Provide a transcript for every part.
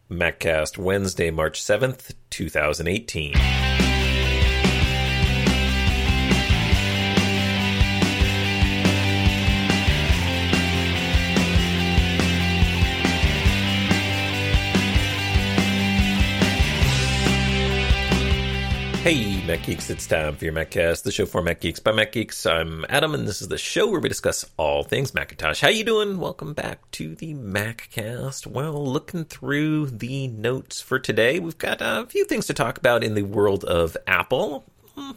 MacCast, Wednesday, March 7th, 2018. Hey, Mac Geeks, it's time for your MacCast, the show for Mac Geeks by Mac Geeks. I'm Adam, and this is the show where we discuss all things Macintosh. How you doing? Welcome back to the MacCast. Well, looking through the notes for today, we've got a few things to talk about in the world of Apple.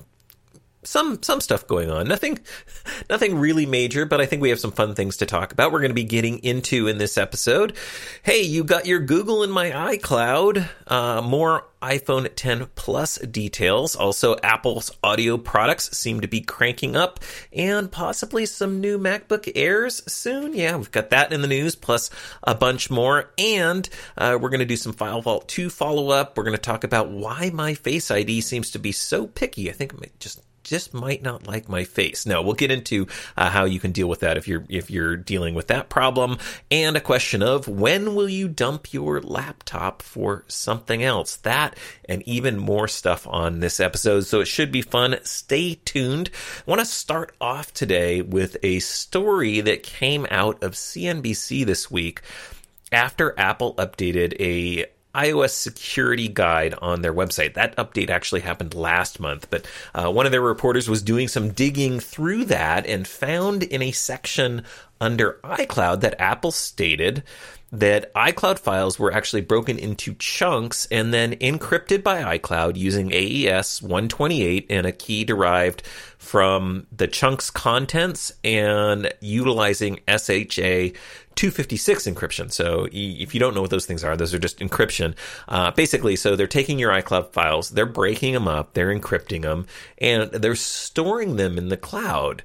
Some stuff going on. Nothing really major, but I think we have some fun things to talk about. We're going to be getting into in this episode. Hey, you got your Google in my iCloud. More iPhone 10 Plus details. Also, Apple's audio products seem to be cranking up, and possibly some new MacBook Airs soon. Yeah, we've got that in the news, plus a bunch more. And we're going to do some File Vault 2 follow-up. We're going to talk about why my Face ID seems to be so picky. I think it might just might not like my face. No, we'll get into how you can deal with that if you're dealing with that problem, and a question of when will you dump your laptop for something else. That and even more stuff on this episode, so it should be fun. Stay tuned. I want to start off today with a story that came out of CNBC this week after Apple updated a iOS security guide on their website. That update actually happened last month, but one of their reporters was doing some digging through that and found in a section under iCloud that Apple stated that iCloud files were actually broken into chunks and then encrypted by iCloud using AES 128 and a key derived from the chunk's contents and utilizing SHA 256 encryption. So if you don't know what those things are, those are just encryption. Basically, so they're taking your iCloud files, they're breaking them up, they're encrypting them, and they're storing them in the cloud.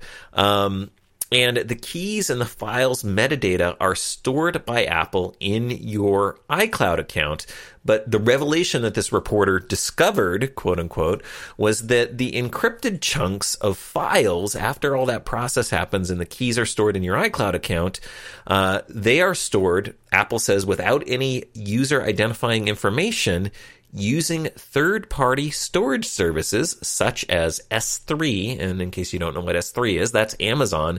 And the keys and the files metadata are stored by Apple in your iCloud account. But the revelation that this reporter discovered, quote unquote, was that the encrypted chunks of files, after all that process happens and the keys are stored in your iCloud account, they are stored, Apple says, without any user identifying information, using third-party storage services such as S3, and in case you don't know what S3 is, that's Amazon,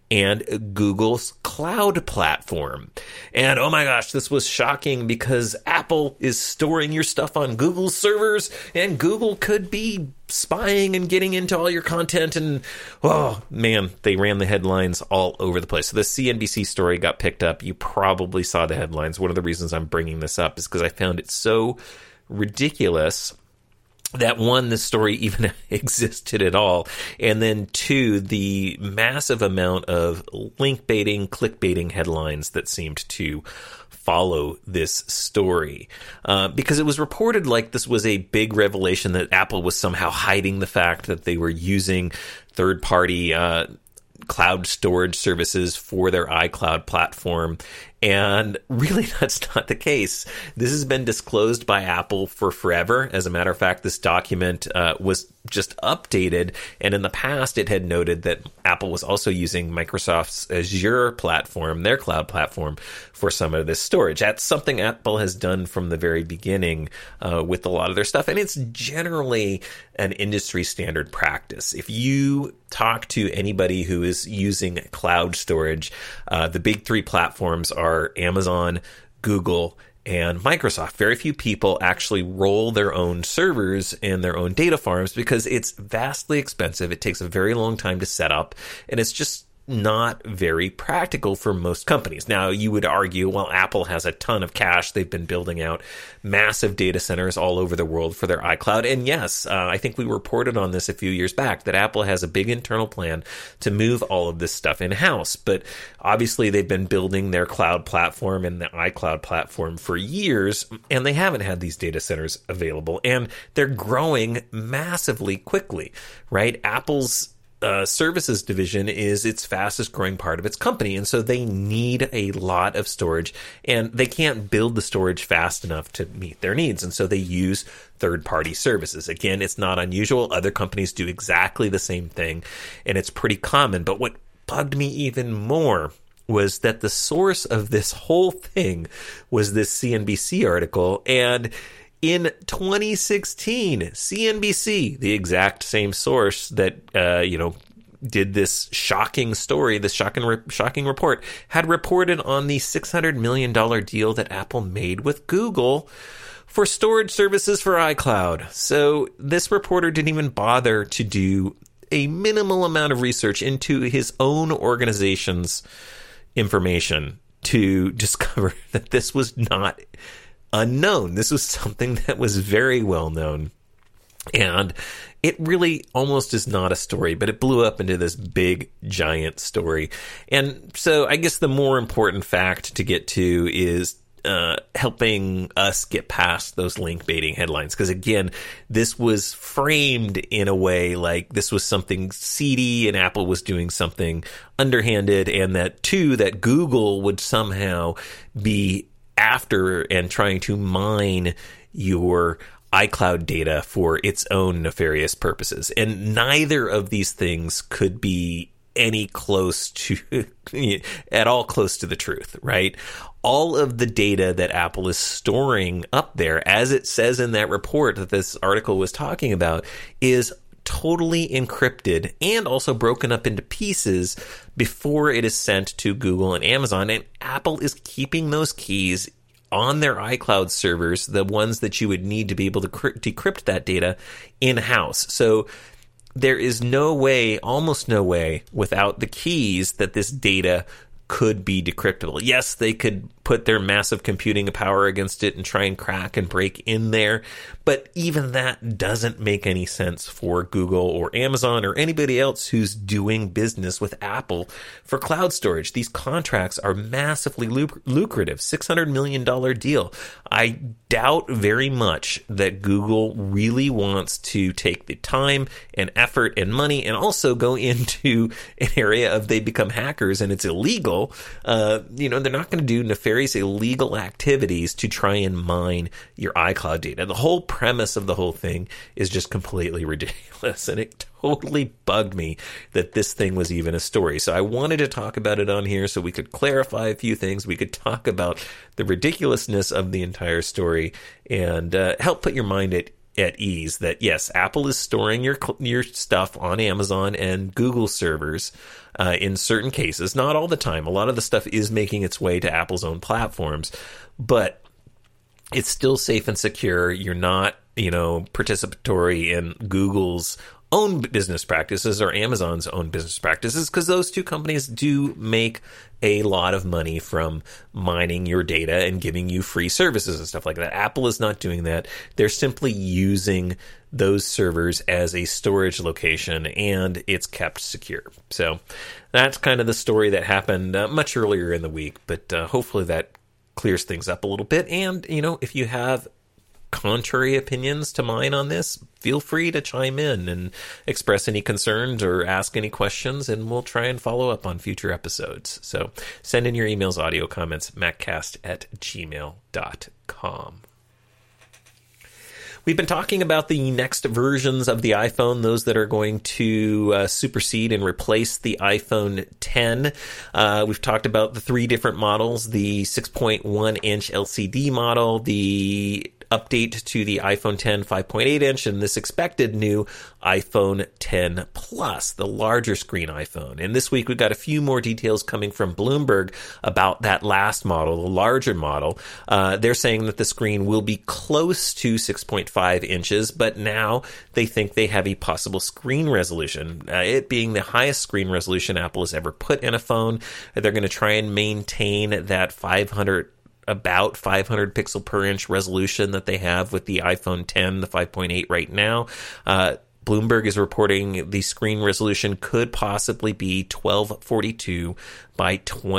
and Google's cloud platform. And oh my gosh, this was shocking because Apple is storing your stuff on Google's servers, and Google could be spying and getting into all your content, and oh man, they ran the headlines all over the place. So the CNBC story got picked up. You probably saw the headlines. One of the reasons I'm bringing this up is because I found it so ridiculous that, one, this story even existed at all, and then two, the massive amount of link baiting, clickbaiting headlines that seemed to follow this story, because it was reported like this was a big revelation that Apple was somehow hiding the fact that they were using third-party cloud storage services for their iCloud platform. And really, that's not the case. This has been disclosed by Apple for forever. As a matter of fact, this document was just updated. And in the past, it had noted that Apple was also using Microsoft's Azure platform, their cloud platform, for some of this storage. That's something Apple has done from the very beginning with a lot of their stuff. And it's generally an industry standard practice. If you talk to anybody who is using cloud storage, the big three platforms are Amazon, Google, and Microsoft. Very few people actually roll their own servers and their own data farms because it's vastly expensive. It takes a very long time to set up, and it's just not very practical for most companies. Now, you would argue, well, Apple has a ton of cash. They've been building out massive data centers all over the world for their iCloud. And yes, I think we reported on this a few years back that Apple has a big internal plan to move all of this stuff in-house. But obviously, they've been building their cloud platform and the iCloud platform for years, and they haven't had these data centers available. And they're growing massively quickly, right? Apple's services division is its fastest growing part of its company. And so they need a lot of storage, and they can't build the storage fast enough to meet their needs. And so they use third-party services. Again, it's not unusual. Other companies do exactly the same thing, and it's pretty common. But what bugged me even more was that the source of this whole thing was this CNBC article. And in 2016, CNBC, the exact same source that, did this shocking story, this shocking report, had reported on the $600 million deal that Apple made with Google for storage services for iCloud. So this reporter didn't even bother to do a minimal amount of research into his own organization's information to discover that this was not unknown. This was something that was very well known. And it really almost is not a story, but it blew up into this big, giant story. And so I guess the more important fact to get to is helping us get past those link baiting headlines. Because again, this was framed in a way like this was something seedy and Apple was doing something underhanded, and that Google would somehow be after and trying to mine your iCloud data for its own nefarious purposes. And neither of these things could be any close to, at all close to the truth, right? All of the data that Apple is storing up there, as it says in that report that this article was talking about, is totally encrypted and also broken up into pieces before it is sent to Google and Amazon. And Apple is keeping those keys on their iCloud servers, the ones that you would need to be able to decrypt that data in-house. So there is no way, almost no way, without the keys that this data could be decryptable. Yes, they could put their massive computing power against it and try and crack and break in there, but even that doesn't make any sense for Google or Amazon or anybody else who's doing business with Apple for cloud storage. These contracts are massively lucrative, $600 million deal. I doubt very much that Google really wants to take the time and effort and money and also go into an area of they become hackers and it's illegal. They're not going to do nefarious illegal activities to try and mine your iCloud data. The whole premise of the whole thing is just completely ridiculous, and it totally bugged me that this thing was even a story. So I wanted to talk about it on here so we could clarify a few things. We could talk about the ridiculousness of the entire story and help put your mind at ease that, yes, Apple is storing your stuff on Amazon and Google servers in certain cases. Not all the time. A lot of the stuff is making its way to Apple's own platforms, but it's still safe and secure. You're not, participatory in Google's own business practices or Amazon's own business practices, because those two companies do make a lot of money from mining your data and giving you free services and stuff like that. Apple is not doing that. They're simply using those servers as a storage location, and it's kept secure. So that's kind of the story that happened much earlier in the week, but hopefully that clears things up a little bit. And, if you have contrary opinions to mine on this, feel free to chime in and express any concerns or ask any questions, and we'll try and follow up on future episodes. So send in your emails, audio comments, maccast@gmail.com. We've been talking about the next versions of the iPhone, those that are going to supersede and replace the iPhone 10. We've talked about the three different models, the 6.1-inch LCD model, the update to the iPhone 10 5.8-inch, and this expected new iPhone 10 Plus, the larger screen iPhone. And this week we've got a few more details coming from Bloomberg about that last model, the larger model. They're saying that the screen will be close to 6.5 inches, but now they think they have a possible screen resolution, it being the highest screen resolution Apple has ever put in a phone. They're going to try and maintain that 500 pixel per inch resolution that they have with the iPhone 10, the 5.8 right now. Bloomberg is reporting the screen resolution could possibly be 1242 by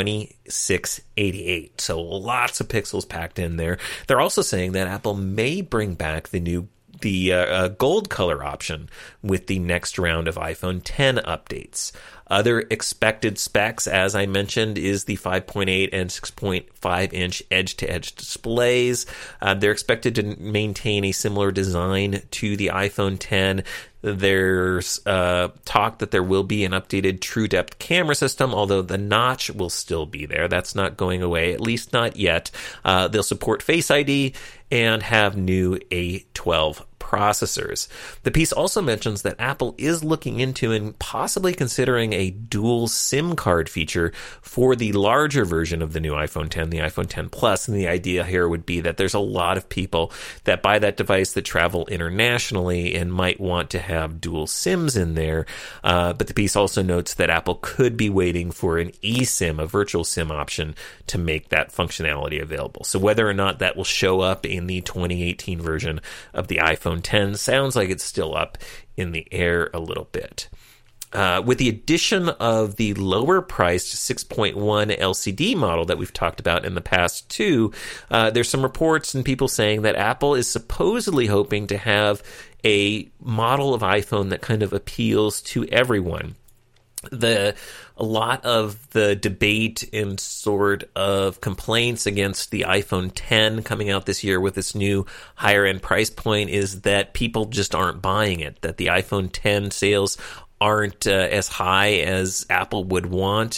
2688. So lots of pixels packed in there. They're also saying that Apple may bring back the gold color option with the next round of iPhone 10 updates. Other expected specs, as I mentioned, is the 5.8 and 6.5-inch edge-to-edge displays. They're expected to maintain a similar design to the iPhone 10. There's talk that there will be an updated true depth camera system, although the notch will still be there. That's not going away, at least not yet. They'll support Face ID and have new A12 processors. The piece also mentions that Apple is looking into and possibly considering a dual SIM card feature for the larger version of the new iPhone X, the iPhone X Plus. And the idea here would be that there's a lot of people that buy that device that travel internationally and might want to have dual SIMs in there. But the piece also notes that Apple could be waiting for an eSIM, a virtual SIM option, to make that functionality available. So whether or not that will show up in the 2018 version of the iPhone X sounds like it's still up in the air a little bit. With the addition of the lower-priced 6.1 LCD model that we've talked about in the past too, there's some reports and people saying that Apple is supposedly hoping to have a model of iPhone that kind of appeals to everyone. A lot of the debate and sort of complaints against the iPhone X coming out this year with its new higher end price point is that people just aren't buying it, that the iPhone X sales aren't as high as Apple would want,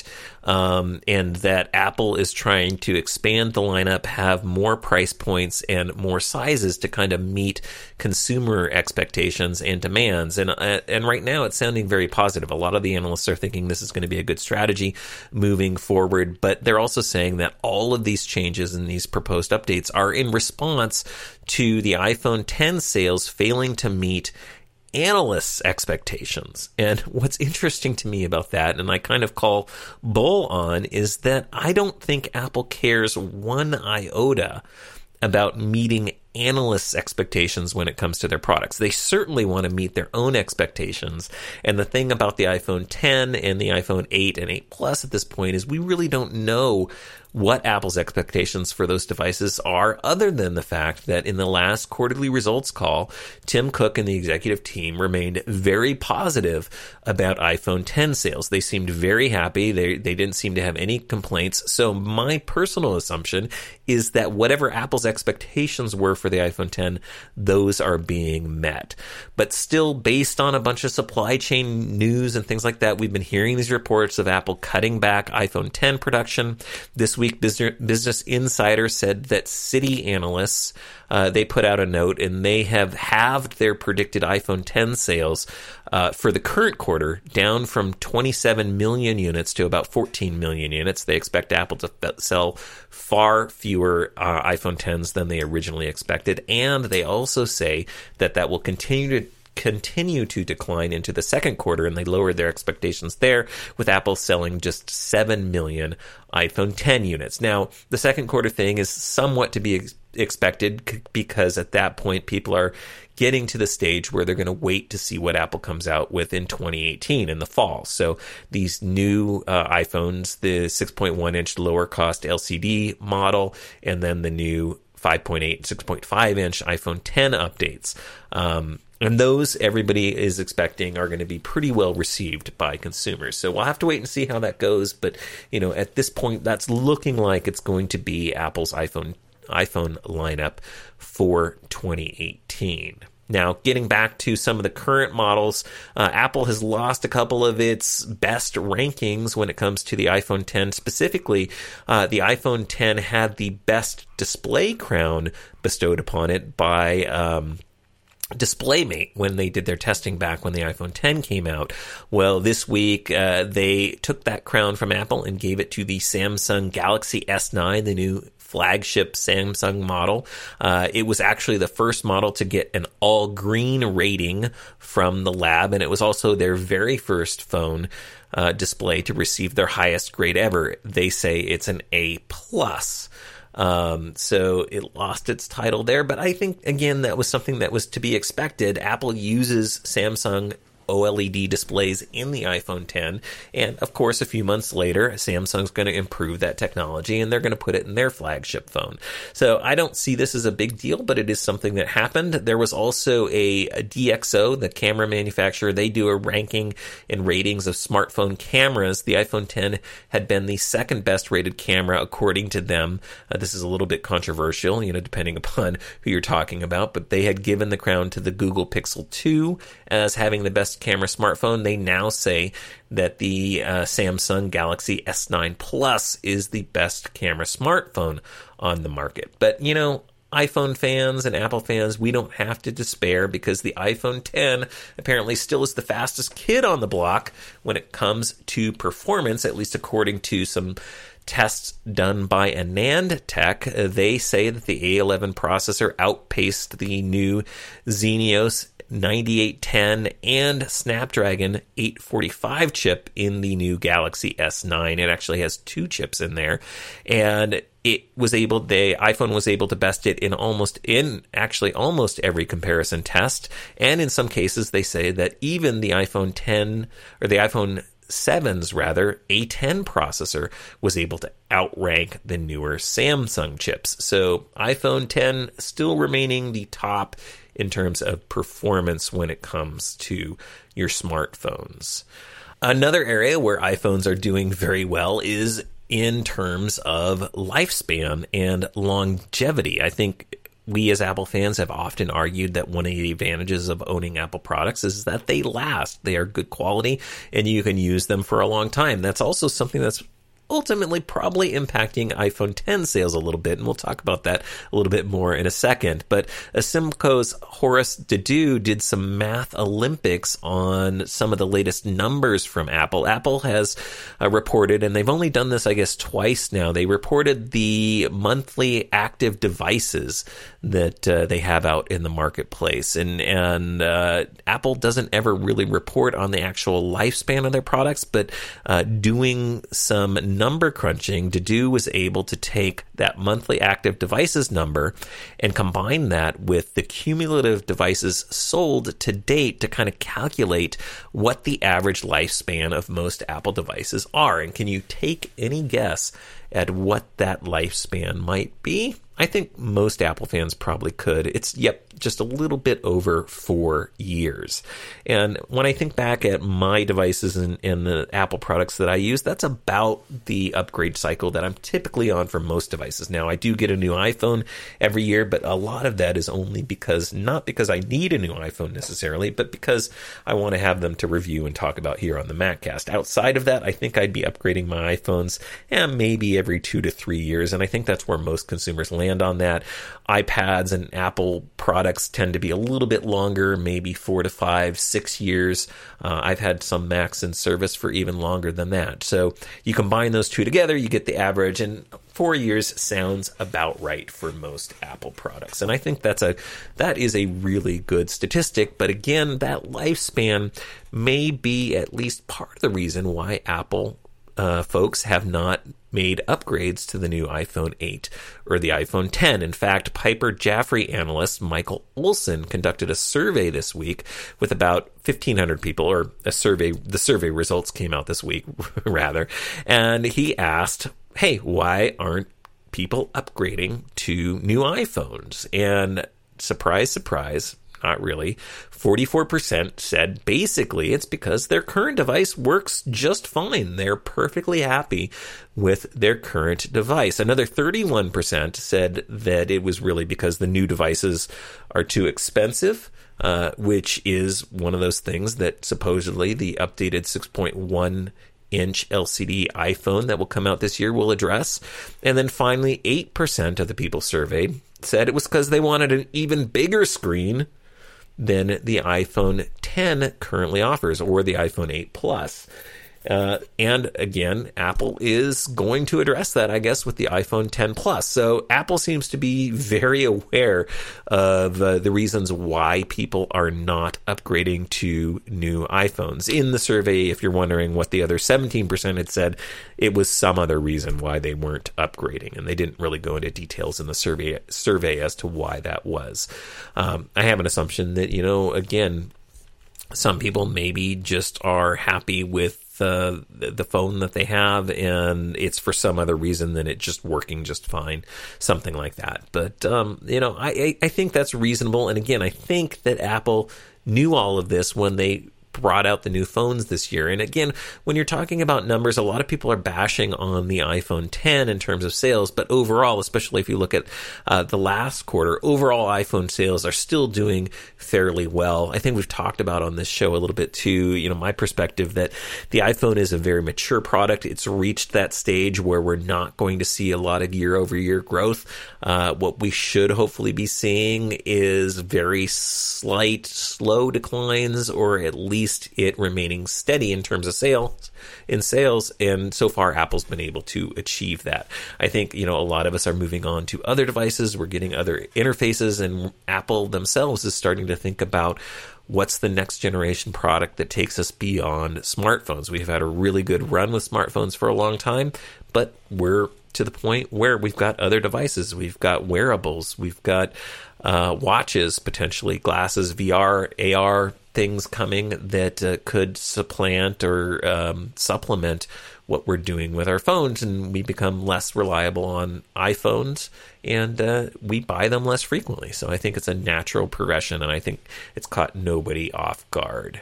and that Apple is trying to expand the lineup, have more price points and more sizes to kind of meet consumer expectations and demands. And right now it's sounding very positive. A lot of the analysts are thinking this is going to be a good strategy moving forward, but they're also saying that all of these changes and these proposed updates are in response to the iPhone X sales failing to meet analysts' expectations. And what's interesting to me about that, and I kind of call bull on, is that I don't think Apple cares one iota about meeting analysts' expectations when it comes to their products. They certainly want to meet their own expectations. And the thing about the iPhone X and the iPhone 8 and 8 Plus at this point is we really don't know what Apple's expectations for those devices are, other than the fact that in the last quarterly results call, Tim Cook and the executive team remained very positive about iPhone X sales. They seemed very happy. They didn't seem to have any complaints. So my personal assumption is that whatever Apple's expectations were for the iPhone X, those are being met. But still, based on a bunch of supply chain news and things like that, we've been hearing these reports of Apple cutting back iPhone X production. This week, Business Insider said that Citi analysts, they put out a note and they have halved their predicted iPhone X sales for the current quarter, down from 27 million units to about 14 million units. They expect Apple to sell far fewer iPhone Xs than they originally expected, and they also say that will continue to decline into the second quarter, and they lowered their expectations there, with Apple selling just 7 million iPhone X units. Now, the second quarter thing is somewhat to be expected because at that point people are getting to the stage where they're going to wait to see what Apple comes out with in 2018 in the fall. So these new iPhones, the 6.1-inch lower cost LCD model, and then the new 5.8, 6.5-inch iPhone X updates. And those, everybody is expecting, are going to be pretty well received by consumers. So we'll have to wait and see how that goes. But, at this point, that's looking like it's going to be Apple's iPhone lineup for 2018. Now, getting back to some of the current models, Apple has lost a couple of its best rankings when it comes to the iPhone X. Specifically, the iPhone X had the best display crown bestowed upon it by DisplayMate when they did their testing back when the iPhone X came out. Well, this week they took that crown from Apple and gave it to the Samsung Galaxy S9, the new flagship Samsung model. It was actually the first model to get an all green rating from the lab, and it was also their very first phone display to receive their highest grade ever. They say it's an A+. So it lost its title there, but I think, again, that was something that was to be expected. Apple uses Samsung OLED displays in the iPhone 10. And of course, a few months later, Samsung's going to improve that technology and they're going to put it in their flagship phone. So I don't see this as a big deal, but it is something that happened. There was also a DxO, the camera manufacturer. They do a ranking and ratings of smartphone cameras. The iPhone 10 had been the second best rated camera according to them. This is a little bit controversial, depending upon who you're talking about, but they had given the crown to the Google Pixel 2 as having the best camera smartphone. They now say that the Samsung Galaxy S9 Plus is the best camera smartphone on the market. But, iPhone fans and Apple fans, we don't have to despair because the iPhone 10 apparently still is the fastest kid on the block when it comes to performance, at least according to some tests done by AnandTech. They say that the A11 processor outpaced the new Exynos 9810 and Snapdragon 845 chip in the new Galaxy S9. It actually has two chips in there, and the iPhone was able to best it in almost every comparison test. And in some cases, they say that even the iPhone 10 or the iPhone 7's A10 processor was able to outrank the newer Samsung chips. So iPhone 10 still remaining the top in terms of performance when it comes to your smartphones. Another area where iPhones are doing very well is in terms of lifespan and longevity. I think we as Apple fans have often argued that one of the advantages of owning Apple products is that they last. They are good quality and you can use them for a long time. That's also something that's ultimately probably impacting iPhone 10 sales a little bit, and we'll talk about that a little bit more in a second. But Asimco's Horace Dediu did some math Olympics on some of the latest numbers from Apple. Apple has reported, and they've only done this, I guess, twice now. They reported the monthly active devices that they have out in the marketplace, and Apple doesn't ever really report on the actual lifespan of their products, but doing some number crunching, Dediu was able to take that monthly active devices number and combine that with the cumulative devices sold to date to kind of calculate what the average lifespan of most Apple devices are. And can you take any guess at what that lifespan might be? I think most Apple fans probably could. It's, just a little bit over 4 years. And when I think back at my devices and the Apple products that I use, that's about the upgrade cycle that I'm typically on for most devices. Now, I do get a new iPhone every year, but a lot of that is only not because I need a new iPhone necessarily, but because I want to have them to review and talk about here on the MacCast. Outside of that, I think I'd be upgrading my iPhones maybe every 2 to 3 years, and I think that's where most consumers land on that. iPads and Apple products tend to be a little bit longer, maybe 4 to 5, 6 years. I've had some Macs in service for even longer than that. So you combine those two together, you get the average, and 4 years sounds about right for most Apple products. And I think that is a really good statistic. But again, that lifespan may be at least part of the reason why Apple folks have not made upgrades to the new iPhone 8 or the iPhone 10. In fact, Piper Jaffray analyst Michael Olson conducted a survey this week with about 1,500 people, or the survey results came out this week, rather, and he asked, hey, why aren't people upgrading to new iPhones? And surprise, surprise, not really. 44% said basically it's because their current device works just fine. They're perfectly happy with their current device. Another 31% said that it was really because the new devices are too expensive, which is one of those things that supposedly the updated 6.1-inch LCD iPhone that will come out this year will address. And then finally, 8% of the people surveyed said it was because they wanted an even bigger screen than the iPhone 10 currently offers, or the iPhone 8 Plus. And again, Apple is going to address that, I guess, with the iPhone 10 Plus. So Apple seems to be very aware of the reasons why people are not upgrading to new iPhones. In the survey, if you're wondering what the other 17% had said, it was some other reason why they weren't upgrading. And they didn't really go into details in the survey as to why that was. I have an assumption that, again, Some people maybe just are happy with the phone that they have, and it's for some other reason than it just working just fine, something like that. But I think that's reasonable. And again, I think that Apple knew all of this when they brought out the new phones this year. And again, when you're talking about numbers, a lot of people are bashing on the iPhone 10 in terms of sales, but overall, especially if you look at the last quarter, overall iPhone sales are still doing fairly well. I think we've talked about on this show a little bit too, my perspective that the iPhone is a very mature product. It's reached that stage where we're not going to see a lot of year-over-year growth. What we should hopefully be seeing is very slight, slow declines, or at least it remaining steady in terms of sales. And so far Apple's been able to achieve that. I think a lot of us are moving on to other devices, we're getting other interfaces, and Apple themselves is starting to think about what's the next generation product that takes us beyond smartphones. We've had a really good run with smartphones for a long time, but we're to the point where we've got other devices, we've got wearables, we've got watches, potentially glasses, VR, AR things coming that could supplant or supplement what we're doing with our phones, and we become less reliable on iPhones, and we buy them less frequently. So I think it's a natural progression, and I think it's caught nobody off guard.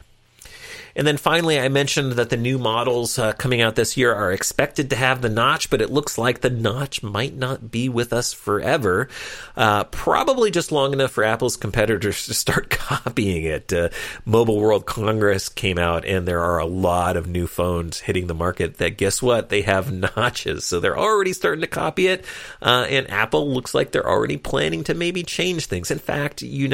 And then finally, I mentioned that the new models coming out this year are expected to have the notch, but it looks like the notch might not be with us forever. Probably just long enough for Apple's competitors to start copying it. Mobile World Congress came out, and there are a lot of new phones hitting the market that, guess what? They have notches. So they're already starting to copy it. And Apple looks like they're already planning to maybe change things. In fact, in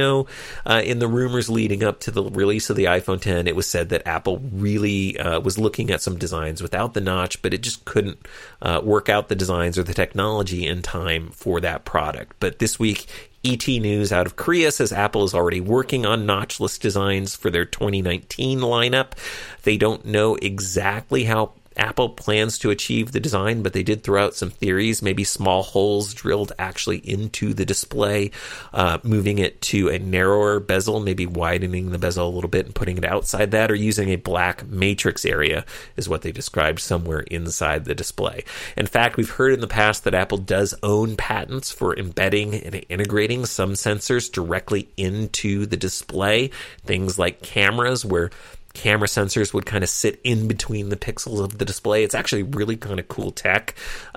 the rumors leading up to the release of the iPhone 10, it was said that Apple really was looking at some designs without the notch, but it just couldn't work out the designs or the technology in time for that product. But this week, ET News out of Korea says Apple is already working on notchless designs for their 2019 lineup. They don't know exactly how Apple plans to achieve the design, but they did throw out some theories, maybe small holes drilled actually into the display, moving it to a narrower bezel, maybe widening the bezel a little bit and putting it outside that, or using a black matrix area is what they described somewhere inside the display. In fact, we've heard in the past that Apple does own patents for embedding and integrating some sensors directly into the display, things like cameras where camera sensors would kind of sit in between the pixels of the display. It's actually really kind of cool tech,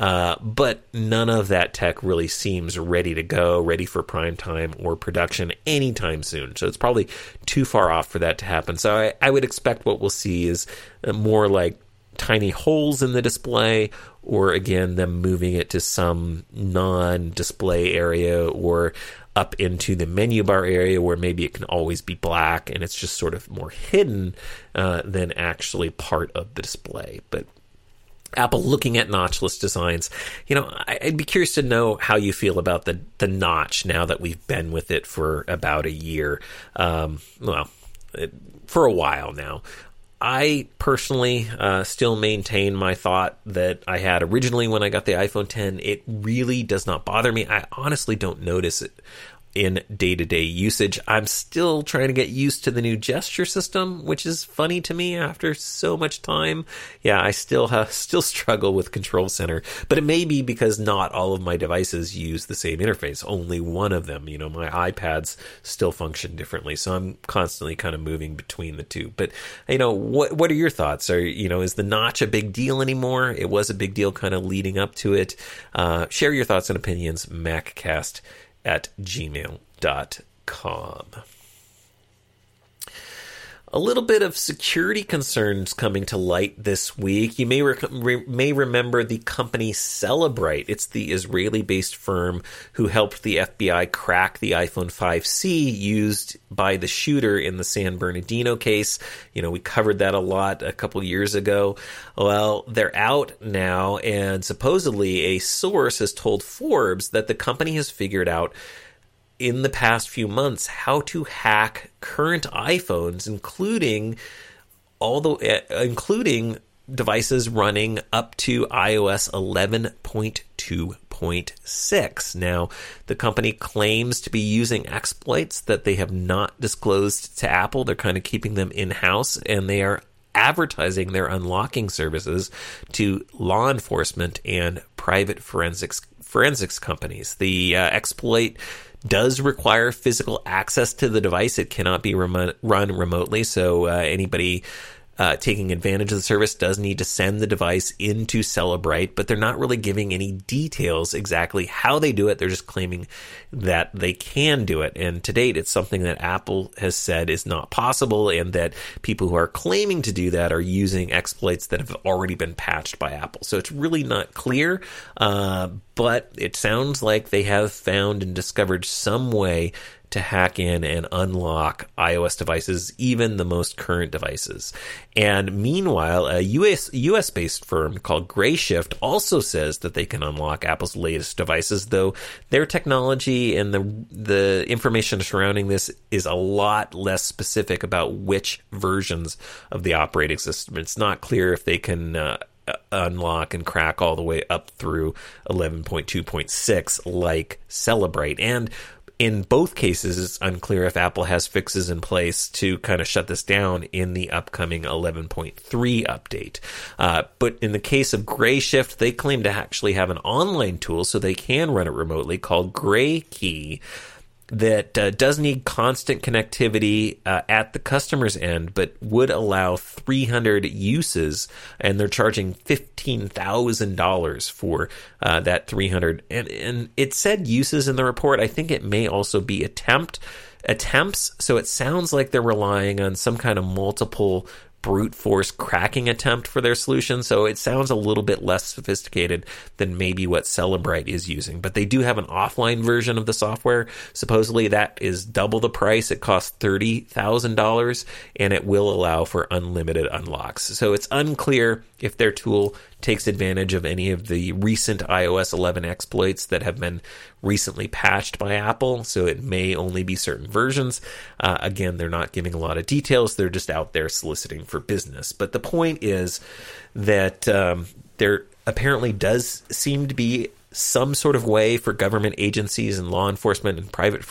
but none of that tech really seems ready to go, ready for prime time or production anytime soon. So it's probably too far off for that to happen. So I would expect what we'll see is more like tiny holes in the display, or again, them moving it to some non-display area or up into the menu bar area where maybe it can always be black and it's just sort of more hidden than actually part of the display. But Apple looking at notchless designs, I'd be curious to know how you feel about the notch now that we've been with it for about a year. For a while now. I personally still maintain my thought that I had originally when I got the iPhone 10. It really does not bother me. I honestly don't notice it in day-to-day usage. I'm still trying to get used to the new gesture system, which is funny to me after so much time. Yeah, I still struggle with Control Center, but it may be because not all of my devices use the same interface. Only one of them, my iPads still function differently, so I'm constantly kind of moving between the two. But what are your thoughts? Is the notch a big deal anymore? It was a big deal kind of leading up to it. Share your thoughts and opinions. maccast@gmail.com. A little bit of security concerns coming to light this week. You may remember the company Cellebrite. It's the Israeli-based firm who helped the FBI crack the iPhone 5C used by the shooter in the San Bernardino case. We covered that a lot a couple years ago. Well, they're out now, and supposedly a source has told Forbes that the company has figured out in the past few months how to hack current iPhones, including devices running up to iOS 11.2. 11.6. Now, the company claims to be using exploits that they have not disclosed to Apple. They're kind of keeping them in-house, and they are advertising their unlocking services to law enforcement and private forensics companies. The exploit does require physical access to the device. It cannot be run remotely, so anybody taking advantage of the service does need to send the device into Cellebrite, but they're not really giving any details exactly how they do it. They're just claiming that they can do it. And to date, it's something that Apple has said is not possible, and that people who are claiming to do that are using exploits that have already been patched by Apple. So it's really not clear, but it sounds like they have found and discovered some way to hack in and unlock iOS devices, even the most current devices. And meanwhile, a US-based firm called Grayshift also says that they can unlock Apple's latest devices, though their technology and the information surrounding this is a lot less specific about which versions of the operating system. It's not clear if they can unlock and crack all the way up through 11.2.6 like Cellebrite. And in both cases, it's unclear if Apple has fixes in place to kind of shut this down in the upcoming 11.3 update. But in the case of Grayshift, they claim to actually have an online tool so they can run it remotely called GrayKey that does need constant connectivity at the customer's end, but would allow 300 uses, and they're charging $15,000 for that 300. And it said uses in the report. I think it may also be attempts. So it sounds like they're relying on some kind of multiple brute force cracking attempt for their solution. So it sounds a little bit less sophisticated than maybe what Cellebrite is using. But they do have an offline version of the software. Supposedly that is double the price. It costs $30,000, and it will allow for unlimited unlocks. So it's unclear if their tool takes advantage of any of the recent iOS 11 exploits that have been recently patched by Apple, so it may only be certain versions. Again, they're not giving a lot of details. They're just out there soliciting for business. But the point is that there apparently does seem to be some sort of way for government agencies and law enforcement and private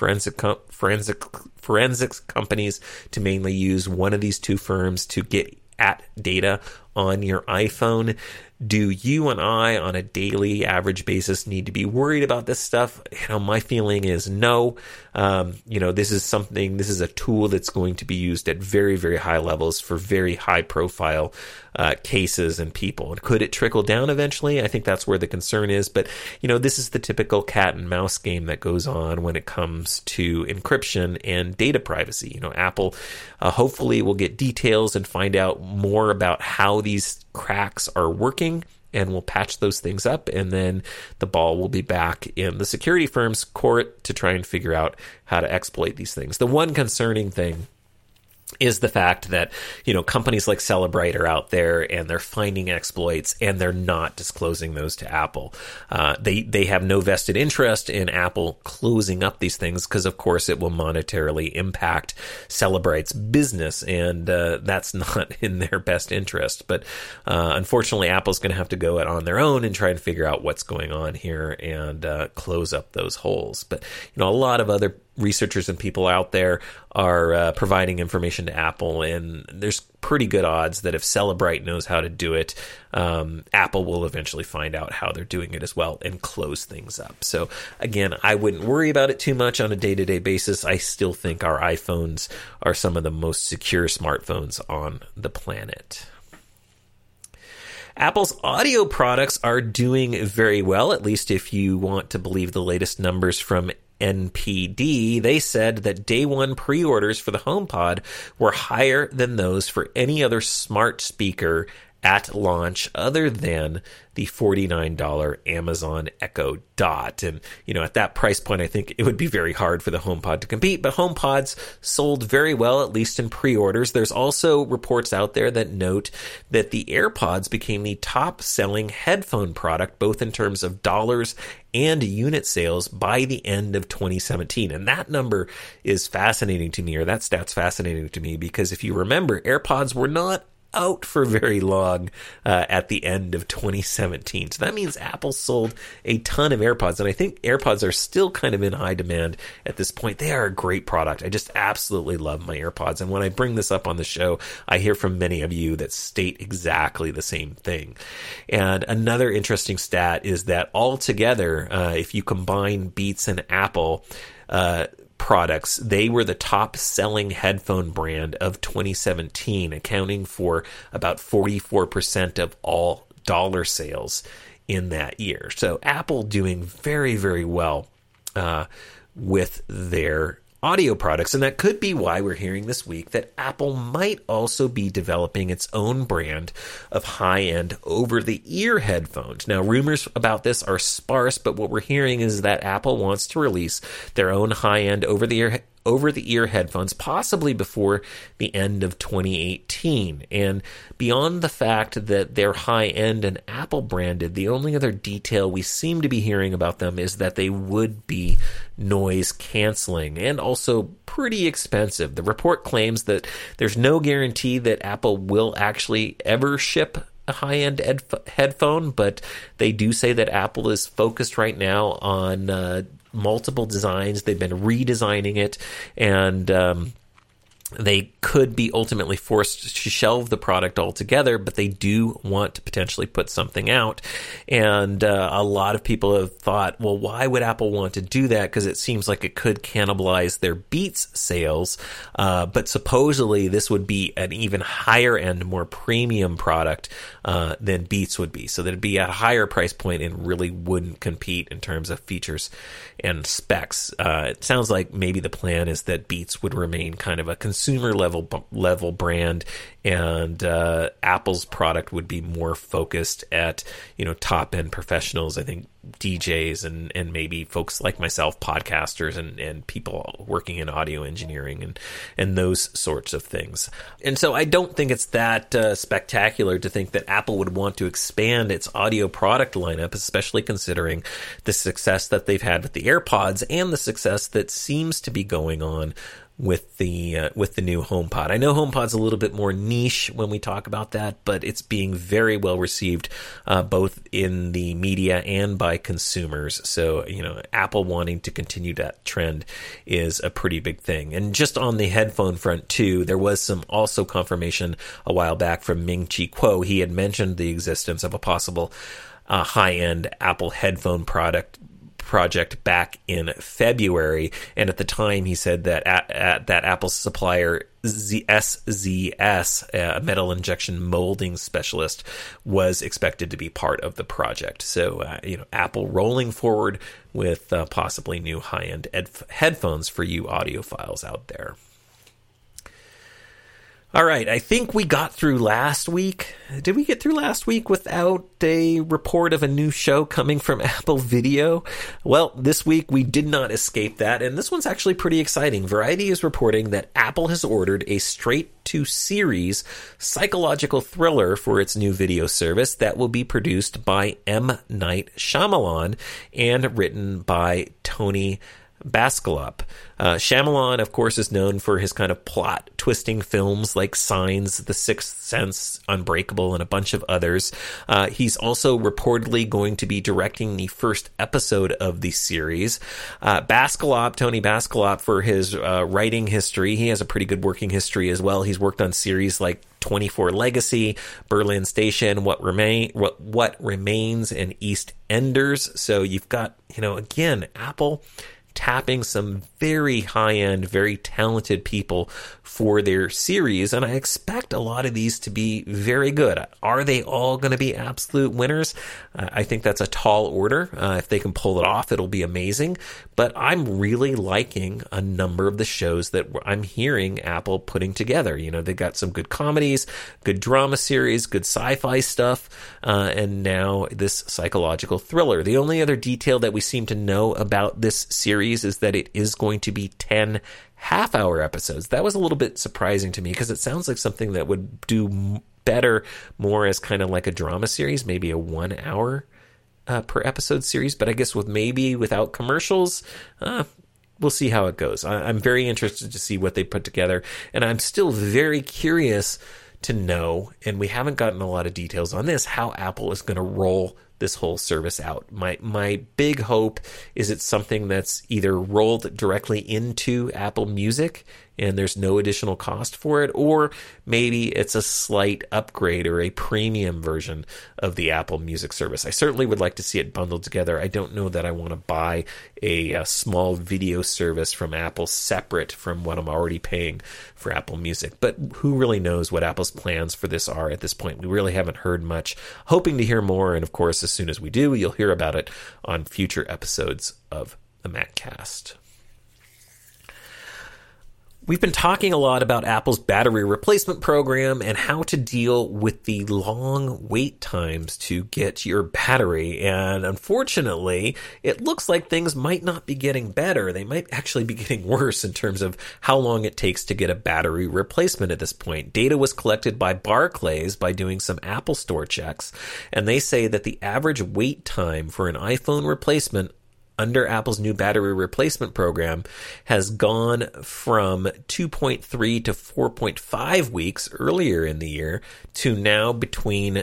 forensics companies to mainly use one of these two firms to get at data on your iPhone. Do you and I, on a daily average basis, need to be worried about this stuff? My feeling is no. This is a tool that's going to be used at very, very high levels for very high profile cases and people. And could it trickle down eventually? I think that's where the concern is. But, this is the typical cat and mouse game that goes on when it comes to encryption and data privacy. Apple hopefully will get details and find out more about how these cracks are working, and we'll patch those things up, and then the ball will be back in the security firm's court to try and figure out how to exploit these things. The one concerning thing is the fact that, companies like Cellebrite are out there and they're finding exploits and they're not disclosing those to Apple. They have no vested interest in Apple closing up these things because, of course, it will monetarily impact Cellebrite's business, and that's not in their best interest. But unfortunately, Apple's going to have to go it on their own and try and figure out what's going on here and close up those holes. But, a lot of other researchers and people out there are providing information to Apple, and there's pretty good odds that if Cellebrite knows how to do it, Apple will eventually find out how they're doing it as well and close things up. So again, I wouldn't worry about it too much on a day-to-day basis. I still think our iPhones are some of the most secure smartphones on the planet. Apple's audio products are doing very well, at least if you want to believe the latest numbers from NPD. They said that day one pre-orders for the HomePod were higher than those for any other smart speaker at launch other than the $49 Amazon Echo Dot. And, at that price point, I think it would be very hard for the HomePod to compete, but HomePods sold very well, at least in pre-orders. There's also reports out there that note that the AirPods became the top-selling headphone product, both in terms of dollars and unit sales by the end of 2017. And that number is fascinating to me, or that stat's fascinating to me, because if you remember, AirPods were not out for very long at the end of 2017. So that means Apple sold a ton of AirPods, and I think AirPods are still kind of in high demand at this point. They are a great product. I just absolutely love my AirPods, and when I bring this up on the show, I hear from many of you that state exactly the same thing. And another interesting stat is that altogether, if you combine Beats and Apple products, they were the top selling headphone brand of 2017, accounting for about 44% of all dollar sales in that year. So Apple doing very, very well with their audio products, and that could be why we're hearing this week that Apple might also be developing its own brand of high-end over-the-ear headphones. Now, rumors about this are sparse, but what we're hearing is that Apple wants to release their own high-end over-the-ear headphones, possibly before the end of 2018. And beyond the fact that they're high-end and Apple branded, the only other detail we seem to be hearing about them is that they would be noise canceling and also pretty expensive. The report claims that there's no guarantee that Apple will actually ever ship a high-end headphone, but they do say that Apple is focused right now on multiple designs. They've been redesigning it, and they could be ultimately forced to shelve the product altogether, but they do want to potentially put something out. And a lot of people have thought, well, why would Apple want to do that? Because it seems like it could cannibalize their Beats sales. But supposedly this would be an even higher end, more premium product than Beats would be. So that it'd be at a higher price point and really wouldn't compete in terms of features and specs. It sounds like maybe the plan is that Beats would remain kind of a consumer level brand, and Apple's product would be more focused at, top end professionals. I think DJs and maybe folks like myself, podcasters and people working in audio engineering and those sorts of things. And so I don't think it's that spectacular to think that Apple would want to expand its audio product lineup, especially considering the success that they've had with the AirPods and the success that seems to be going on with the new HomePod. I know HomePod's a little bit more niche when we talk about that, but it's being very well received both in the media and by consumers. So, Apple wanting to continue that trend is a pretty big thing. And just on the headphone front too, there was some also confirmation a while back from Ming-Chi Kuo. He had mentioned the existence of a possible high-end Apple headphone project back in February, and at the time he said that that Apple's supplier SZS, a metal injection molding specialist, was expected to be part of the project. So Apple rolling forward with possibly new high-end headphones for you audiophiles out there. All right, I think we got through last week. Did we get through last week without a report of a new show coming from Apple Video? Well, this week we did not escape that, and this one's actually pretty exciting. Variety is reporting that Apple has ordered a straight-to-series psychological thriller for its new video service that will be produced by M. Night Shyamalan and written by Tony Baskalop. Shyamalan, of course, is known for his kind of plot-twisting films like Signs, The Sixth Sense, Unbreakable, and a bunch of others. He's also reportedly going to be directing the first episode of the series. Tony Baskalop, for his writing history, he has a pretty good working history as well. He's worked on series like 24 Legacy, Berlin Station, What Remains, and EastEnders. So you've got, again, Apple tapping some very high-end, very talented people for their series, and I expect a lot of these to be very good. Are they all going to be absolute winners? I think that's a tall order. If they can pull it off, it'll be amazing, but I'm really liking a number of the shows that I'm hearing Apple putting together. They've got some good comedies, good drama series, good sci-fi stuff, and now this psychological thriller. The only other detail that we seem to know about this series is that it is going to be 10 half-hour episodes. That was a little bit surprising to me because it sounds like something that would do better more as kind of like a drama series, maybe a 1 hour per episode series, but I guess without commercials, we'll see how it goes. I'm very interested to see what they put together, and I'm still very curious to know, and we haven't gotten a lot of details on this, how Apple is going to roll this whole service out. My big hope is it's something that's either rolled directly into Apple Music and there's no additional cost for it, or maybe it's a slight upgrade or a premium version of the Apple Music service. I certainly would like to see it bundled together. I don't know that I want to buy a small video service from Apple separate from what I'm already paying for Apple Music. But who really knows what Apple's plans for this are at this point? We really haven't heard much. Hoping to hear more, and of course, as soon as we do, you'll hear about it on future episodes of the MacCast. We've been talking a lot about Apple's battery replacement program and how to deal with the long wait times to get your battery. And unfortunately, it looks like things might not be getting better. They might actually be getting worse in terms of how long it takes to get a battery replacement at this point. Data was collected by Barclays by doing some Apple Store checks, and they say that the average wait time for an iPhone replacement under Apple's new battery replacement program has gone from 2.3 to 4.5 weeks earlier in the year to now between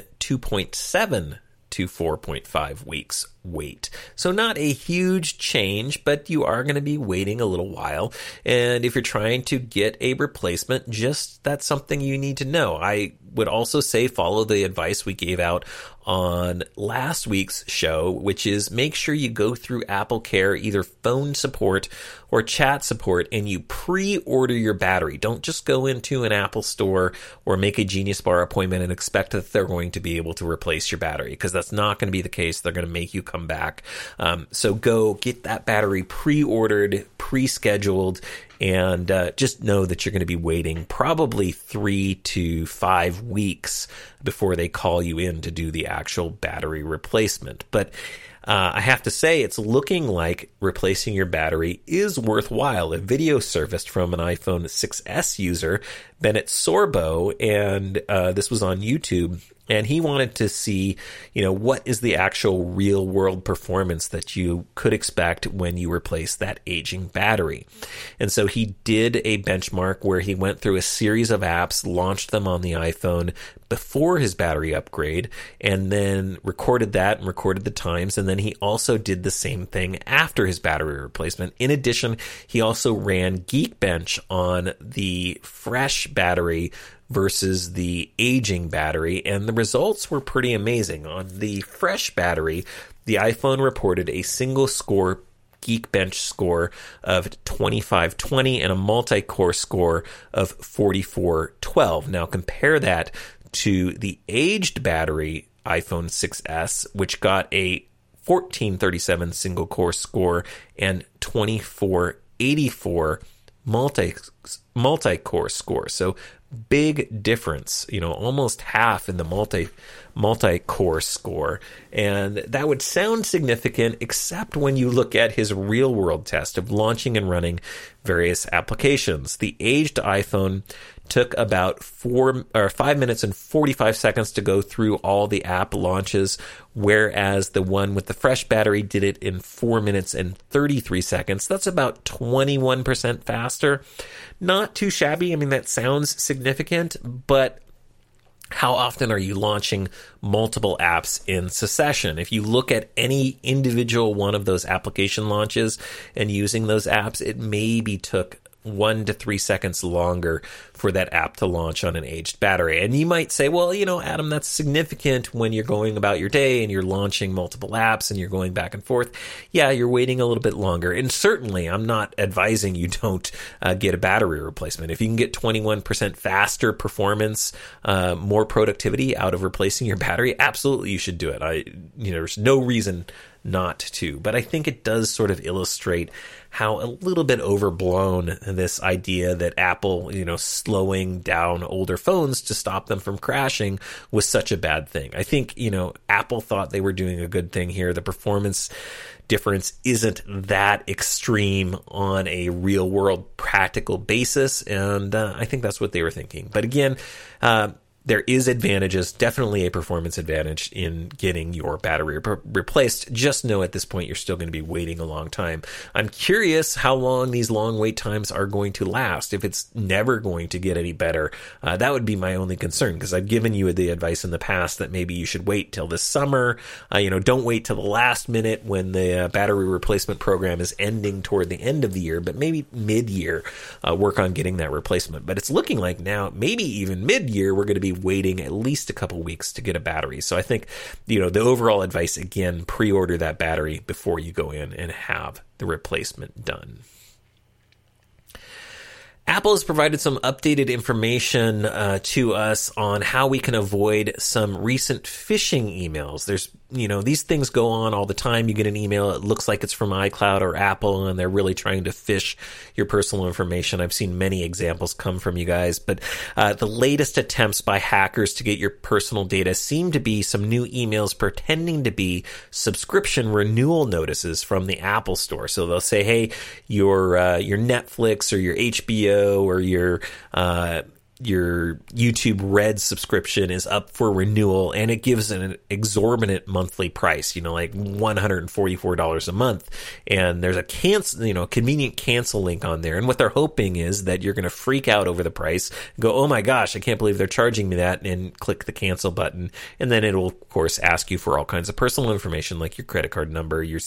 2.7 to 4.5 weeks wait. So not a huge change, but you are going to be waiting a little while. And if you're trying to get a replacement, just that's something you need to know. I would also say follow the advice we gave out on last week's show, which is make sure you go through Apple Care, either phone support or chat support, and you pre-order your battery. Don't just go into an Apple store or make a Genius Bar appointment and expect that they're going to be able to replace your battery, because that's not going to be the case. They're going to make you come back. So go get that battery pre-ordered, pre-scheduled, and just know that you're going to be waiting probably 3 to 5 weeks before they call you in to do the actual battery replacement. But I have to say, it's looking like replacing your battery is worthwhile. A video surfaced from an iPhone 6S user, Bennett Sorbo, and this was on YouTube. And he wanted to see, what is the actual real world performance that you could expect when you replace that aging battery. And so he did a benchmark where he went through a series of apps, launched them on the iPhone before his battery upgrade, and then recorded that and recorded the times. And then he also did the same thing after his battery replacement. In addition, he also ran Geekbench on the fresh battery versus the aging battery, and the results were pretty amazing. On the fresh battery, the iPhone reported a single score Geekbench score of 2520 and a multi-core score of 4412. Now compare that to the aged battery iPhone 6S, which got a 1437 single core score and 2484 multi-core score. So big difference, almost half in the multi-core score. And that would sound significant, except when you look at his real world test of launching and running various applications. The aged iPhone took about 5 minutes and 45 seconds to go through all the app launches, whereas the one with the fresh battery did it in 4 minutes and 33 seconds. That's about 21% faster. Not too shabby. I mean, that sounds significant, but how often are you launching multiple apps in succession? If you look at any individual one of those application launches and using those apps, it maybe took 1 to 3 seconds longer for that app to launch on an aged battery. And you might say, well, Adam, that's significant when you're going about your day and you're launching multiple apps and you're going back and forth. Yeah, you're waiting a little bit longer. And certainly, I'm not advising you don't get a battery replacement. If you can get 21% faster performance, more productivity out of replacing your battery, absolutely you should do it. There's no reason not to. But I think it does sort of illustrate how a little bit overblown this idea that Apple, slowing down older phones to stop them from crashing was such a bad thing. I think, Apple thought they were doing a good thing here. The performance difference isn't that extreme on a real world practical basis. And I think that's what they were thinking. But again, there is advantages, definitely a performance advantage in getting your battery replaced. Just know at this point you're still going to be waiting a long time. I'm curious how long these long wait times are going to last. If it's never going to get any better, that would be my only concern, because I've given you the advice in the past that maybe you should wait till this summer. Don't wait till the last minute when the battery replacement program is ending toward the end of the year, but maybe mid-year, work on getting that replacement. But it's looking like now, maybe even mid-year, we're going to be waiting at least a couple weeks to get a battery. So I think, the overall advice, again, pre-order that battery before you go in and have the replacement done. Apple has provided some updated information to us on how we can avoid some recent phishing emails. There's, these things go on all the time. You get an email, it looks like it's from iCloud or Apple, and they're really trying to phish your personal information. I've seen many examples come from you guys, but the latest attempts by hackers to get your personal data seem to be some new emails pretending to be subscription renewal notices from the Apple Store. So they'll say, hey, your Netflix or your HBO or your YouTube Red subscription is up for renewal, and it gives an exorbitant monthly price, like $144 a month. And there's a convenient cancel link on there. And what they're hoping is that you're going to freak out over the price, go, oh my gosh, I can't believe they're charging me that, and click the cancel button. And then it'll, of course, ask you for all kinds of personal information like your credit card number, your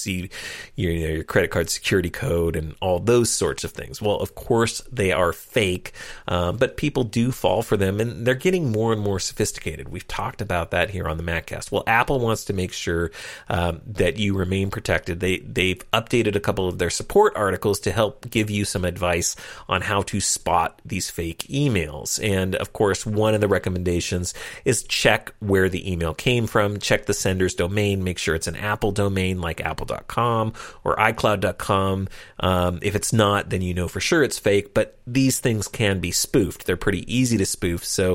credit card security code, and all those sorts of things. Well, of course, they are fake, but people do fall for them, and they're getting more and more sophisticated. We've talked about that here on the MacCast. Well, Apple wants to make sure that you remain protected. They've updated a couple of their support articles to help give you some advice on how to spot these fake emails. And of course, one of the recommendations is check where the email came from, check the sender's domain, make sure it's an Apple domain like apple.com or iCloud.com. If it's not, then you know for sure it's fake, but these things can be spoofed. They're pretty easy to spoof. So,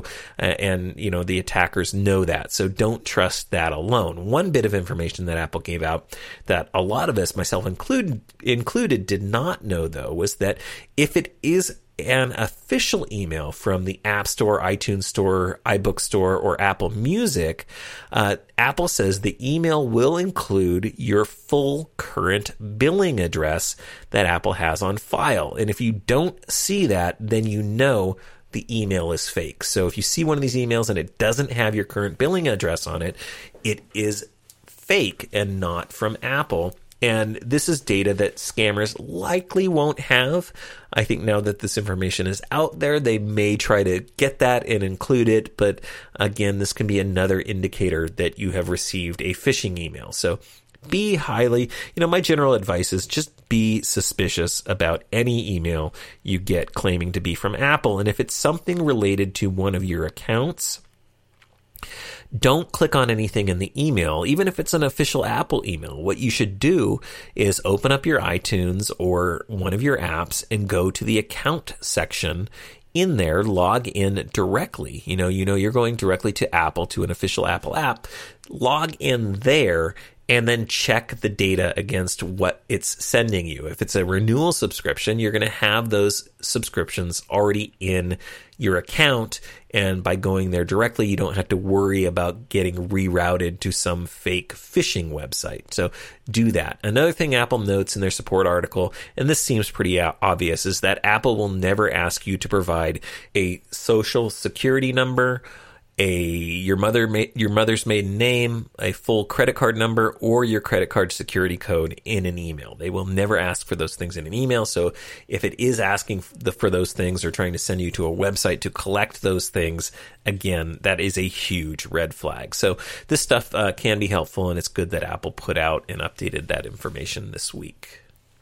the attackers know that. So don't trust that alone. One bit of information that Apple gave out that a lot of us, myself included, did not know, though, was that if it is an official email from the App Store, iTunes Store, iBook Store, or Apple Music, Apple says the email will include your full current billing address that Apple has on file. And if you don't see that, then you know the email is fake. So if you see one of these emails and it doesn't have your current billing address on it, it is fake and not from Apple. And this is data that scammers likely won't have. I think now that this information is out there, they may try to get that and include it. But again, this can be another indicator that you have received a phishing email. So be highly, my general advice is just be suspicious about any email you get claiming to be from Apple. And if it's something related to one of your accounts, don't click on anything in the email, even if it's an official Apple email. What you should do is open up your iTunes or one of your apps and go to the account section. In there, log in directly. You're going directly to Apple, to an official Apple app. Log in there and then check the data against what it's sending you. If it's a renewal subscription, you're going to have those subscriptions already in your account, and by going there directly, you don't have to worry about getting rerouted to some fake phishing website. So do that. Another thing Apple notes in their support article, and this seems pretty obvious, is that Apple will never ask you to provide a social security number, your mother's maiden name, a full credit card number, or your credit card security code in an email. They will never ask for those things in an email. So if it is asking for those things or trying to send you to a website to collect those things, again, that is a huge red flag. So this stuff can be helpful, and it's good that Apple put out and updated that information this week.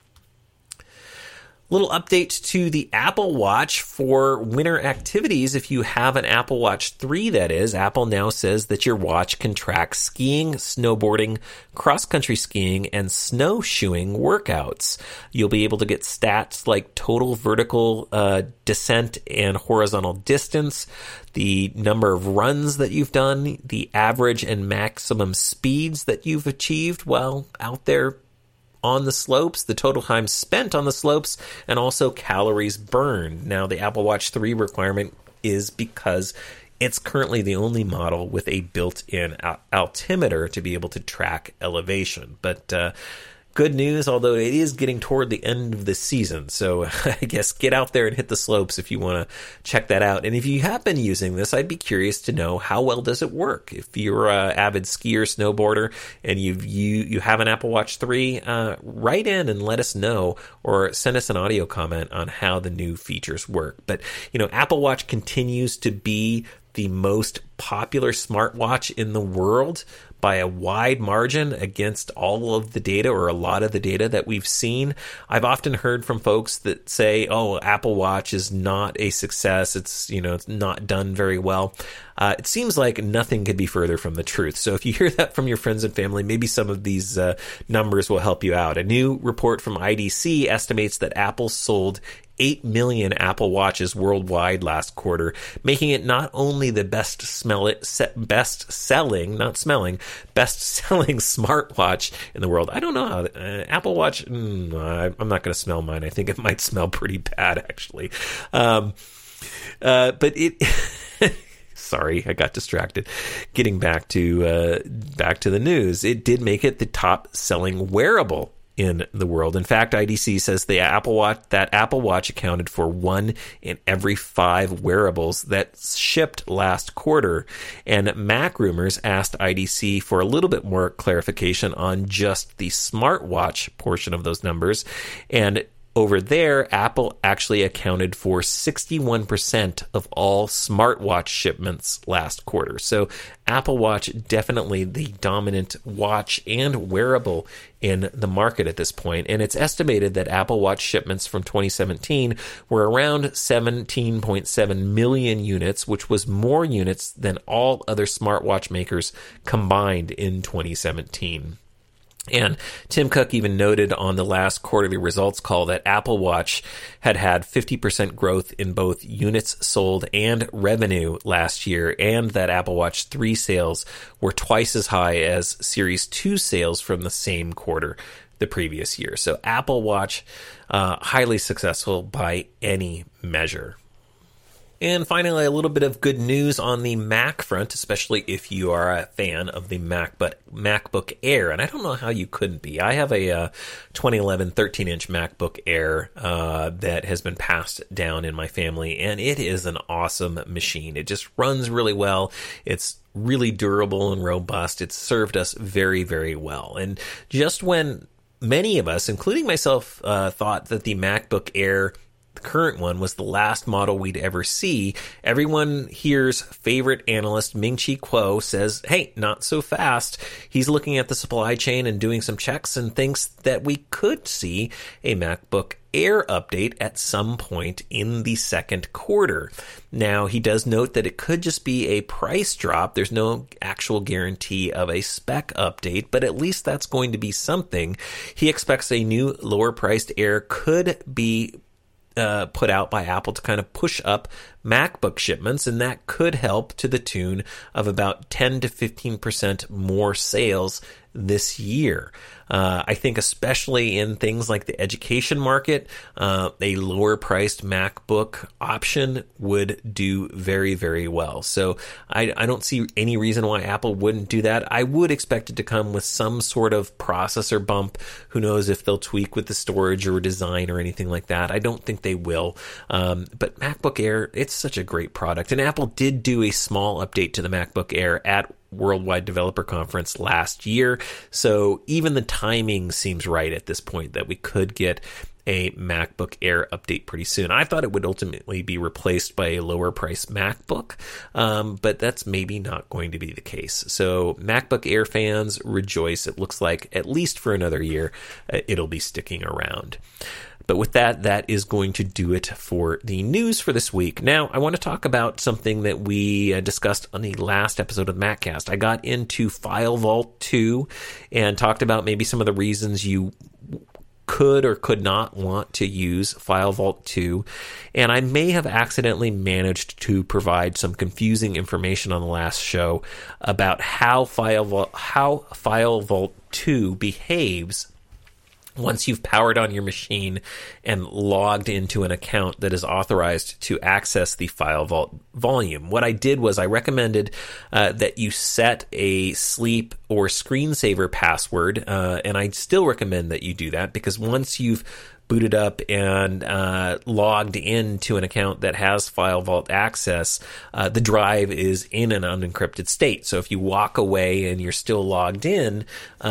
Little update to the Apple Watch for winter activities. If you have an Apple Watch 3, that is, Apple now says that your watch can track skiing, snowboarding, cross-country skiing, and snowshoeing workouts. You'll be able to get stats like total vertical descent and horizontal distance, the number of runs that you've done, the average and maximum speeds that you've achieved while out there on the slopes, the total time spent on the slopes, and also calories burned. Now, the Apple Watch 3 requirement is because It's currently the only model with a built-in altimeter to be able to track elevation. But good news, although it is getting toward the end of the season. So I guess get out there and hit the slopes if you want to check that out. And if you have been using this, I'd be curious to know, how well does it work? If you're an avid skier, snowboarder, and you have an Apple Watch 3, write in and let us know, or send us an audio comment on how the new features work. But, Apple Watch continues to be the most popular smartwatch in the world by a wide margin against all of the data, or a lot of the data that we've seen. I've often heard from folks that say, oh, Apple Watch is not a success. It's not done very well. It seems like nothing could be further from the truth. So if you hear that from your friends and family, maybe some of these numbers will help you out. A new report from IDC estimates that Apple sold 8 million Apple Watches worldwide last quarter, making it not only the best-selling smartwatch in the world. I don't know how Apple Watch. I'm not going to smell mine. I think it might smell pretty bad, actually. But it. Sorry, I got distracted. Getting back to the news, it did make it the top-selling wearable in the world. In fact, IDC says that Apple Watch accounted for 1 in every 5 wearables that shipped last quarter. And MacRumors asked IDC for a little bit more clarification on just the smartwatch portion of those numbers. And over there, Apple actually accounted for 61% of all smartwatch shipments last quarter. So Apple Watch, definitely the dominant watch and wearable in the market at this point. And it's estimated that Apple Watch shipments from 2017 were around 17.7 million units, which was more units than all other smartwatch makers combined in 2017. And Tim Cook even noted on the last quarterly results call that Apple Watch had 50% growth in both units sold and revenue last year, and that Apple Watch 3 sales were twice as high as Series 2 sales from the same quarter the previous year. So Apple Watch, highly successful by any measure. And finally, a little bit of good news on the Mac front, especially if you are a fan of the MacBook Air. And I don't know how you couldn't be. I have a 2011 13-inch MacBook Air that has been passed down in my family, and it is an awesome machine. It just runs really well. It's really durable and robust. It's served us very, very well. And just when many of us, including myself, thought that the MacBook Air, the current one, was the last model we'd ever see, everyone here's favorite analyst Ming-Chi Kuo says, hey, not so fast. He's looking at the supply chain and doing some checks and thinks that we could see a MacBook Air update at some point in the second quarter. Now, he does note that it could just be a price drop. There's no actual guarantee of a spec update, but at least that's going to be something. He expects a new lower-priced Air could be put out by Apple to kind of push up MacBook shipments, and that could help to the tune of about 10 to 15% more sales this year. I think especially in things like the education market, a lower priced MacBook option would do very, very well. So I don't see any reason why Apple wouldn't do that. I would expect it to come with some sort of processor bump. Who knows if they'll tweak with the storage or design or anything like that. I don't think they will. But MacBook Air, it's such a great product. And Apple did do a small update to the MacBook Air at Worldwide Developer Conference last year. So even the timing seems right at this point that we could get a MacBook Air update pretty soon. I thought it would ultimately be replaced by a lower price MacBook, but that's maybe not going to be the case. So MacBook Air fans, rejoice. It looks like at least for another year, it'll be sticking around. But with that, that is going to do it for the news for this week. Now, I want to talk about something that we discussed on the last episode of MacCast. I got into FileVault 2 and talked about maybe some of the reasons you could or could not want to use FileVault 2. And I may have accidentally managed to provide some confusing information on the last show about how FileVault 2 behaves once you've powered on your machine and logged into an account that is authorized to access the File Vault volume. What I did was I recommended that you set a sleep or screensaver password, and I still recommend that you do that, because once you've booted up and logged into an account that has File Vault access, the drive is in an unencrypted state. So if you walk away and you're still logged in,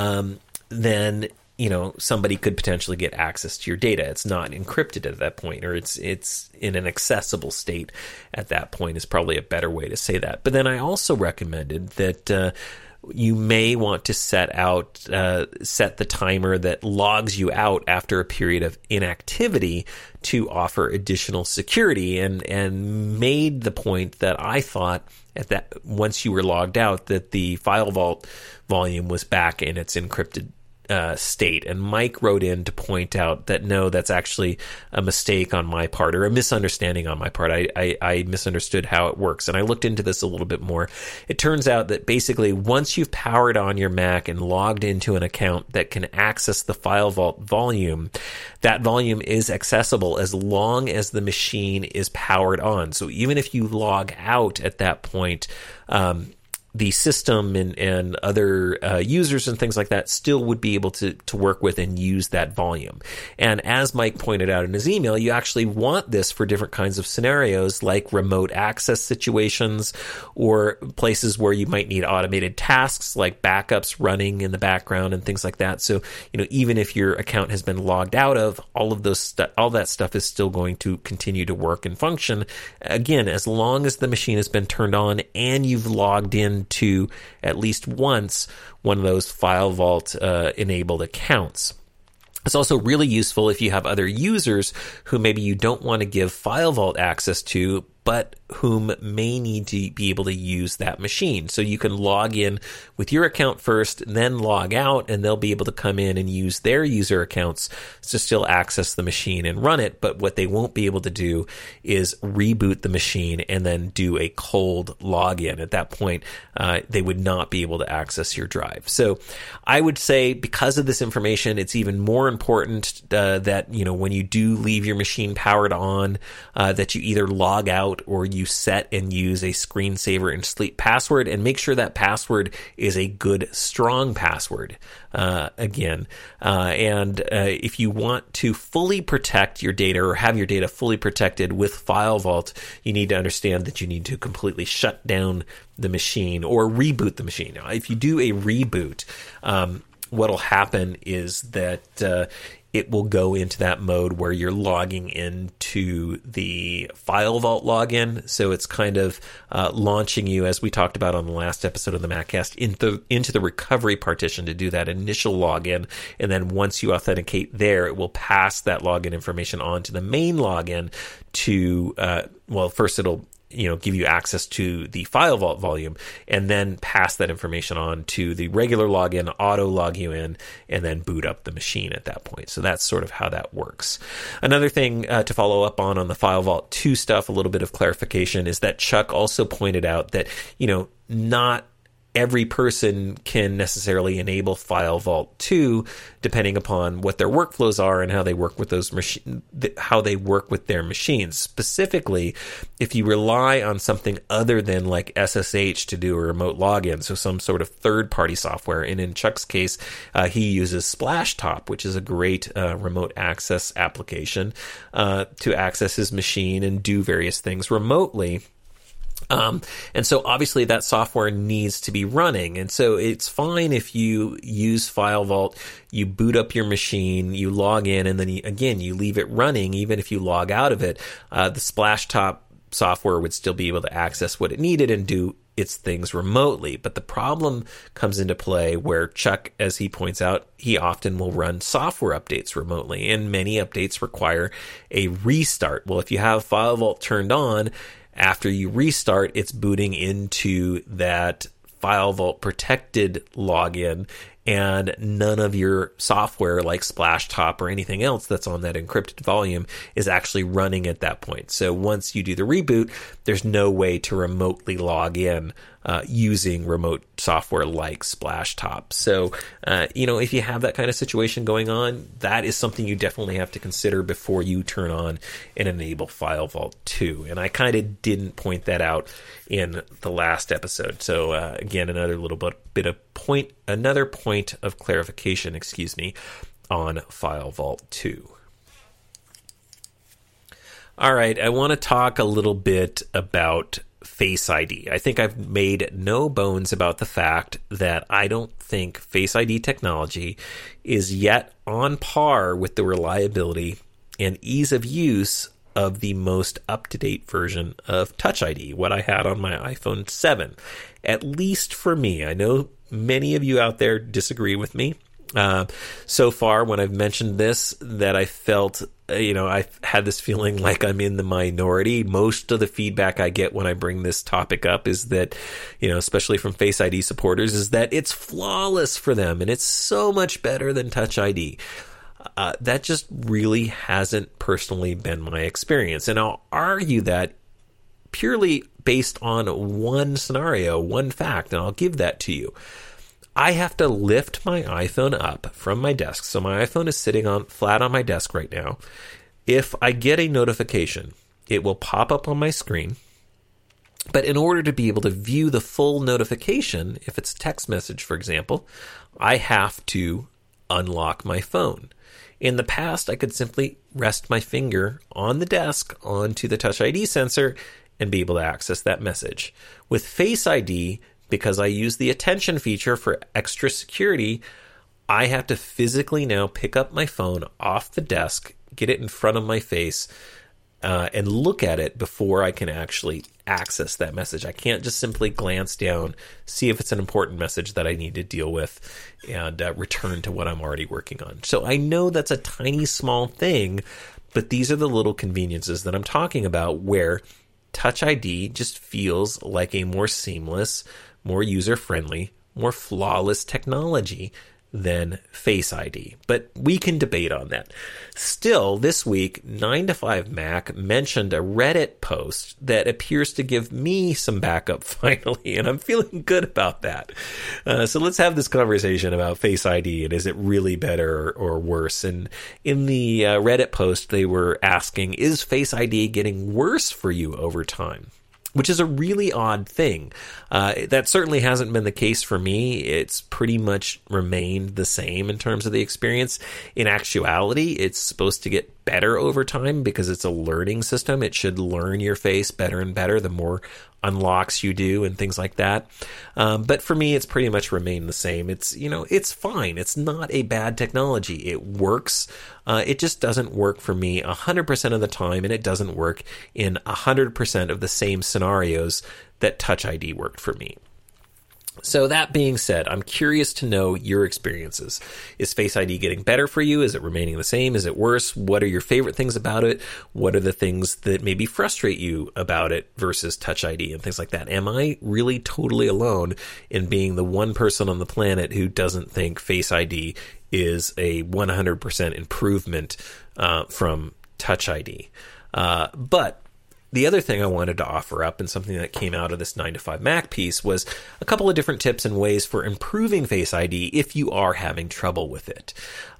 then somebody could potentially get access to your data. It's not encrypted at that point, or it's in an accessible state at that point is probably a better way to say that. But then I also recommended that you may want to set the timer that logs you out after a period of inactivity to offer additional security, and made the point that I thought that once you were logged out, that the File Vault volume was back in its encrypted state. And Mike wrote in to point out that no, that's actually a mistake on my part, or a misunderstanding on my part. I misunderstood how it works, and I looked into this a little bit more. It turns out that basically once you've powered on your Mac and logged into an account that can access the File Vault volume, that volume is accessible as long as the machine is powered on. So even if you log out at that point, the system and other users and things like that still would be able to work with and use that volume. And as Mike pointed out in his email, you actually want this for different kinds of scenarios, like remote access situations, or places where you might need automated tasks like backups running in the background and things like that. So, even if your account has been logged out of, all that stuff is still going to continue to work and function, again, as long as the machine has been turned on and you've logged in to at least once one of those File Vault enabled accounts. It's also really useful if you have other users who maybe you don't want to give File Vault access to, but whom may need to be able to use that machine. So you can log in with your account first, then log out, and they'll be able to come in and use their user accounts to still access the machine and run it. But what they won't be able to do is reboot the machine and then do a cold login. At that point, they would not be able to access your drive. So I would say, because of this information, it's even more important that, when you do leave your machine powered on, that you either log out or you set and use a screensaver and sleep password, and make sure that password is a good, strong password. And if you want to fully protect your data, or have your data fully protected with File Vault, you need to understand that you need to completely shut down the machine or reboot the machine. Now, if you do a reboot, what'll happen is that it will go into that mode where you're logging into the File Vault login. So it's kind of launching you, as we talked about on the last episode of the MacCast, into the recovery partition to do that initial login. And then once you authenticate there, it will pass that login information on to the main login to, first it'll give you access to the File Vault volume, and then pass that information on to the regular login, auto log you in, and then boot up the machine at that point. So that's sort of how that works. Another thing to follow up on the File Vault 2 stuff, a little bit of clarification, is that Chuck also pointed out that, not every person can necessarily enable File Vault 2, depending upon what their workflows are and how they work with their machines. Specifically, if you rely on something other than like SSH to do a remote login, so some sort of third-party software, and in Chuck's case, he uses Splashtop, which is a great remote access application to access his machine and do various things remotely. And so obviously that software needs to be running. And so it's fine if you use File Vault, you boot up your machine, you log in, and then you leave it running. Even if you log out of it, the Splashtop software would still be able to access what it needed and do its things remotely. But the problem comes into play where Chuck, as he points out, he often will run software updates remotely, and many updates require a restart. Well, if you have File Vault turned on, after you restart, it's booting into that File Vault protected login, and none of your software like Splashtop or anything else that's on that encrypted volume is actually running at that point. So once you do the reboot, there's no way to remotely log in using remote software like Splashtop. So, if you have that kind of situation going on, that is something you definitely have to consider before you turn on and enable FileVault 2. And I kind of didn't point that out in the last episode. So, again, another point of clarification, on FileVault 2. All right, I want to talk a little bit about Face ID. I think I've made no bones about the fact that I don't think Face ID technology is yet on par with the reliability and ease of use of the most up-to-date version of Touch ID, what I had on my iPhone 7. At least for me. I know many of you out there disagree with me. So far, when I've mentioned this, that I felt, I've had this feeling like I'm in the minority. Most of the feedback I get when I bring this topic up is that, especially from Face ID supporters, is that it's flawless for them and it's so much better than Touch ID. That just really hasn't personally been my experience. And I'll argue that purely based on one scenario, one fact, and I'll give that to you. I have to lift my iPhone up from my desk. So my iPhone is sitting flat on my desk right now. If I get a notification, it will pop up on my screen. But in order to be able to view the full notification, if it's a text message, for example, I have to unlock my phone. In the past, I could simply rest my finger on the desk onto the Touch ID sensor and be able to access that message. With Face ID, because I use the attention feature for extra security, I have to physically now pick up my phone off the desk, get it in front of my face, and look at it before I can actually access that message. I can't just simply glance down, see if it's an important message that I need to deal with, and return to what I'm already working on. So I know that's a tiny, small thing, but these are the little conveniences that I'm talking about where Touch ID just feels like a more seamless, more user-friendly, more flawless technology than Face ID. But we can debate on that. Still, this week, 9to5Mac mentioned a Reddit post that appears to give me some backup finally, and I'm feeling good about that. So let's have this conversation about Face ID, and is it really better or worse? And in the Reddit post, they were asking, is Face ID getting worse for you over time? Which is a really odd thing. That certainly hasn't been the case for me. It's pretty much remained the same in terms of the experience. In actuality, it's supposed to get better over time because it's a learning system. It should learn your face better and better the more unlocks you do and things like that. But for me, it's pretty much remained the same. It's fine. It's not a bad technology. It works. It just doesn't work for me 100% of the time, and it doesn't work in 100% of the same scenarios that Touch ID worked for me. So that being said, I'm curious to know your experiences. Is Face ID getting better for you? Is it remaining the same? Is it worse? What are your favorite things about it? What are the things that maybe frustrate you about it versus Touch ID and things like that? Am I really totally alone in being the one person on the planet who doesn't think Face ID is a 100% improvement from Touch ID? But the other thing I wanted to offer up, and something that came out of this 9to5Mac piece, was a couple of different tips and ways for improving Face ID if you are having trouble with it.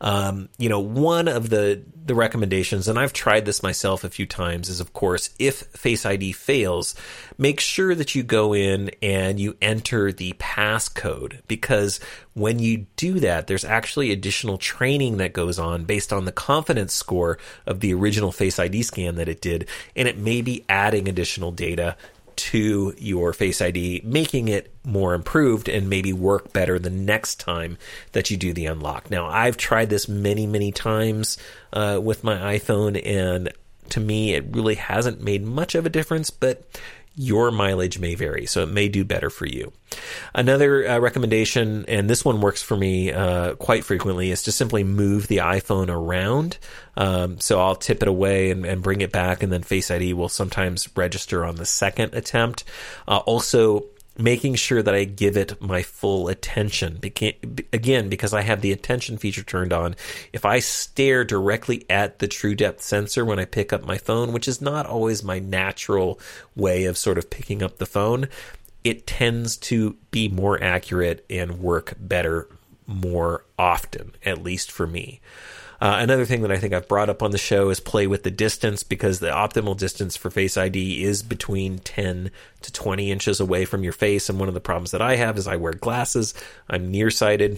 One of the recommendations, and I've tried this myself a few times, is, of course, if Face ID fails, make sure that you go in and you enter the passcode, because when you do that, there's actually additional training that goes on based on the confidence score of the original Face ID scan that it did, and it may be adding additional data to your Face ID, making it more improved and maybe work better the next time that you do the unlock. Now, I've tried this many, many times with my iPhone, and to me, it really hasn't made much of a difference, but your mileage may vary, so it may do better for you. Another recommendation, and this one works for me quite frequently, is to simply move the iPhone around. So I'll tip it away and bring it back, and then Face ID will sometimes register on the second attempt. Also, making sure that I give it my full attention. Again, because I have the attention feature turned on, if I stare directly at the true depth sensor when I pick up my phone, which is not always my natural way of sort of picking up the phone, it tends to be more accurate and work better more often, at least for me. Another thing that I think I've brought up on the show is play with the distance, because the optimal distance for Face ID is between 10 to 20 inches away from your face. And one of the problems that I have is I wear glasses. I'm nearsighted.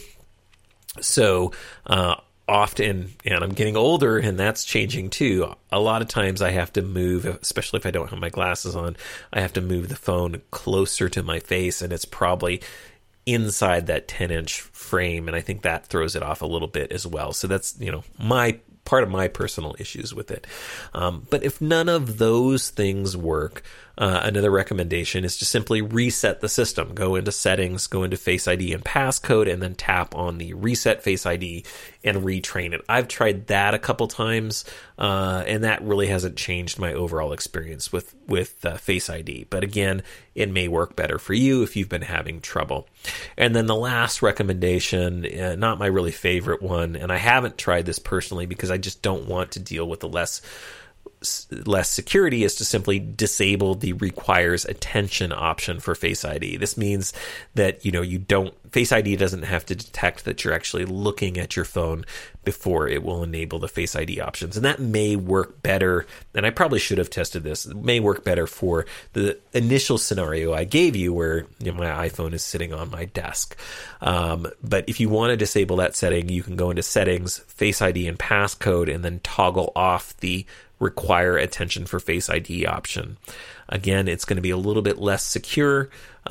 So often, and I'm getting older, and that's changing too. A lot of times I have to move, especially if I don't have my glasses on, I have to move the phone closer to my face, and it's probably inside that 10-inch frame, and I think that throws it off a little bit as well. So that's, my part of my personal issues with it. But if none of those things work, another recommendation is to simply reset the system. Go into settings, go into Face ID and passcode, and then tap on the reset Face ID and retrain it. I've tried that a couple times, and that really hasn't changed my overall experience with Face ID. But again, it may work better for you if you've been having trouble. And then the last recommendation, not my really favorite one, and I haven't tried this personally because I just don't want to deal with the less security, is to simply disable the requires attention option for Face ID. This means that, Face ID doesn't have to detect that you're actually looking at your phone before it will enable the Face ID options. And that may work better, and I probably should have tested this, it may work better for the initial scenario I gave you where my iPhone is sitting on my desk. But if you want to disable that setting, you can go into settings, Face ID and passcode, and then toggle off the require attention for Face ID option. Again, it's going to be a little bit less secure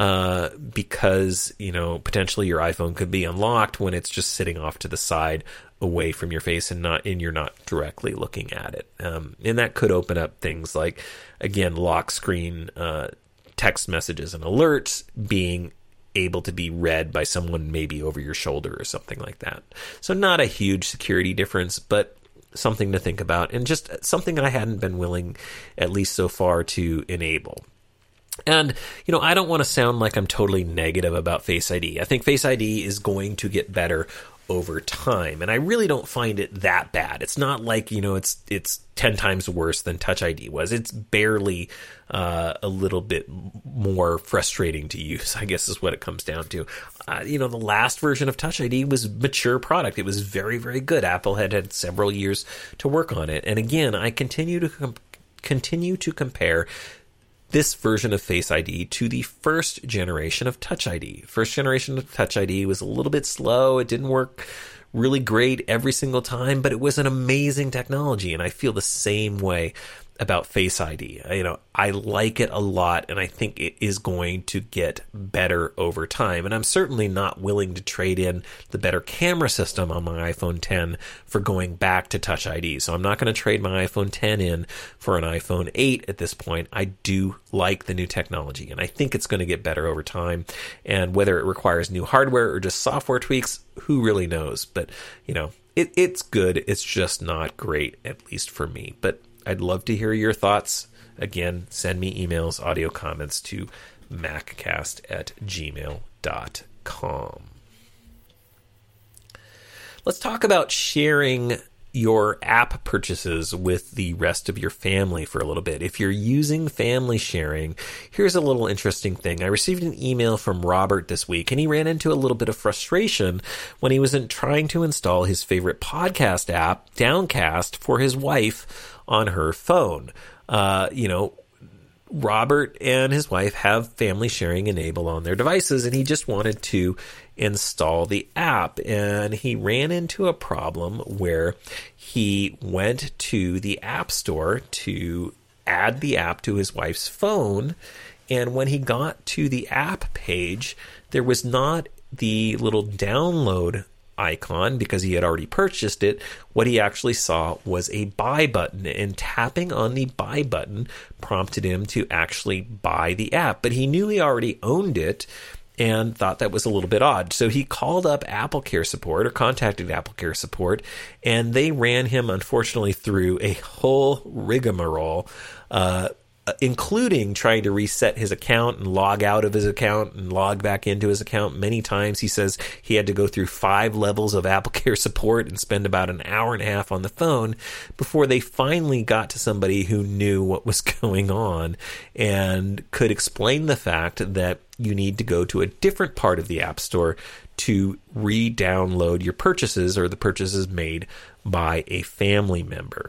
because, potentially your iPhone could be unlocked when it's just sitting off to the side away from your face and you're not directly looking at it. And that could open up things like, again, lock screen, text messages and alerts being able to be read by someone maybe over your shoulder or something like that. So not a huge security difference, but something to think about, and just something I hadn't been willing, at least so far, to enable. And, I don't want to sound like I'm totally negative about Face ID. I think Face ID is going to get better over time, and I really don't find it that bad. It's not like, it's 10 times worse than Touch ID was. It's barely a little bit more frustrating to use, I guess is what it comes down to. The last version of Touch ID was a mature product. It was very, very good. Apple had several years to work on it. And again, I continue to compare this version of Face ID to the first generation of Touch ID. First generation of Touch ID was a little bit slow. It didn't work really great every single time, but it was an amazing technology, and I feel the same way about Face ID. I like it a lot, and I think it is going to get better over time. And I'm certainly not willing to trade in the better camera system on my iPhone 10 for going back to Touch ID. So I'm not going to trade my iPhone 10 in for an iPhone 8 at this point. I do like the new technology, and I think it's going to get better over time. And whether it requires new hardware or just software tweaks, who really knows? But, it's good. It's just not great, at least for me. But I'd love to hear your thoughts. Again, send me emails, audio comments to maccast@gmail.com. Let's talk about sharing your app purchases with the rest of your family for a little bit. If you're using family sharing, here's a little interesting thing. I received an email from Robert this week, and he ran into a little bit of frustration when he was trying to install his favorite podcast app, Downcast, for his wife on her phone. Robert and his wife have family sharing enabled on their devices, and he just wanted to install the app. And he ran into a problem where he went to the App Store to add the app to his wife's phone. And when he got to the app page, there was not the little download icon because he had already purchased it. What he actually saw was a buy button, and tapping on the buy button prompted him to actually buy the app. But he knew he already owned it and thought that was a little bit odd. So he called up AppleCare support, or contacted AppleCare support, and they ran him, unfortunately, through a whole rigmarole including trying to reset his account and log out of his account and log back into his account many times. He says he had to go through 5 levels of AppleCare support and spend about an hour and a half on the phone before they finally got to somebody who knew what was going on and could explain the fact that you need to go to a different part of the App Store to re-download your purchases or the purchases made by a family member.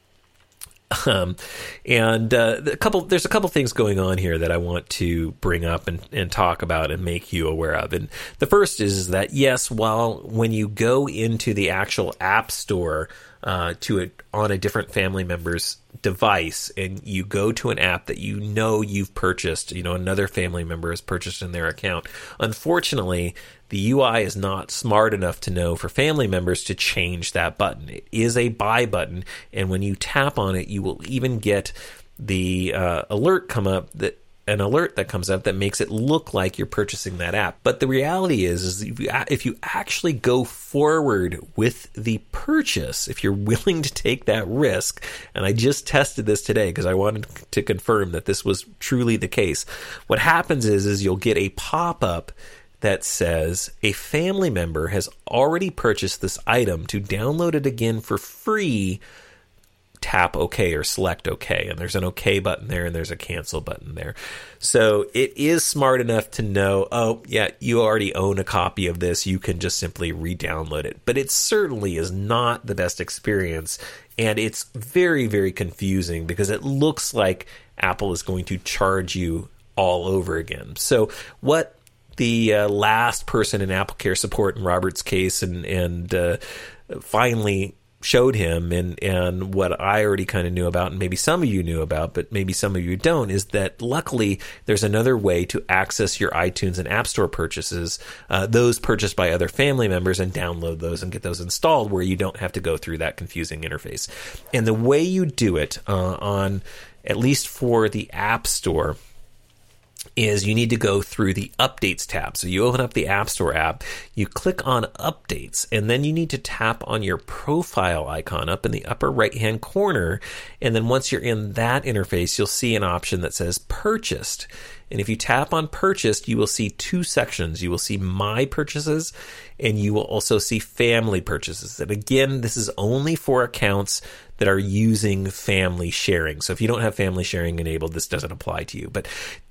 There's a couple things going on here that I want to bring up and talk about and make you aware of. And the first is that, yes, when you go into the actual App Store on a different family member's device and you go to an app that you know you've purchased, another family member has purchased in their account, unfortunately, the UI is not smart enough to know for family members to change that button. It is a buy button, and when you tap on it, you will even get the alert that comes up that makes it look like you're purchasing that app. But the reality is if you actually go forward with the purchase, if you're willing to take that risk, and I just tested this today because I wanted to confirm that this was truly the case, what happens is you'll get a pop-up that says a family member has already purchased this item. To download it again for free, tap OK or select OK. And there's an OK button there and there's a cancel button there. So it is smart enough to know, oh, yeah, you already own a copy of this. You can just simply re-download it. But it certainly is not the best experience. And it's very, very confusing because it looks like Apple is going to charge you all over again. So what the last person in AppleCare support in Robert's case and finally showed him and what I already kind of knew about and maybe some of you knew about, but maybe some of you don't, is that luckily there's another way to access your iTunes and App Store purchases, those purchased by other family members, and download those and get those installed where you don't have to go through that confusing interface. And the way you do it on, at least for the App Store, is you need to go through the Updates tab. So you open up the App Store app, you click on Updates, and then you need to tap on your profile icon up in the upper right-hand corner. And then once you're in that interface, you'll see an option that says Purchased. And if you tap on Purchased, you will see 2 sections. You will see My Purchases, and you will also see Family Purchases. And again, this is only for accounts that are using family sharing. So if you don't have family sharing enabled, this doesn't apply to you. But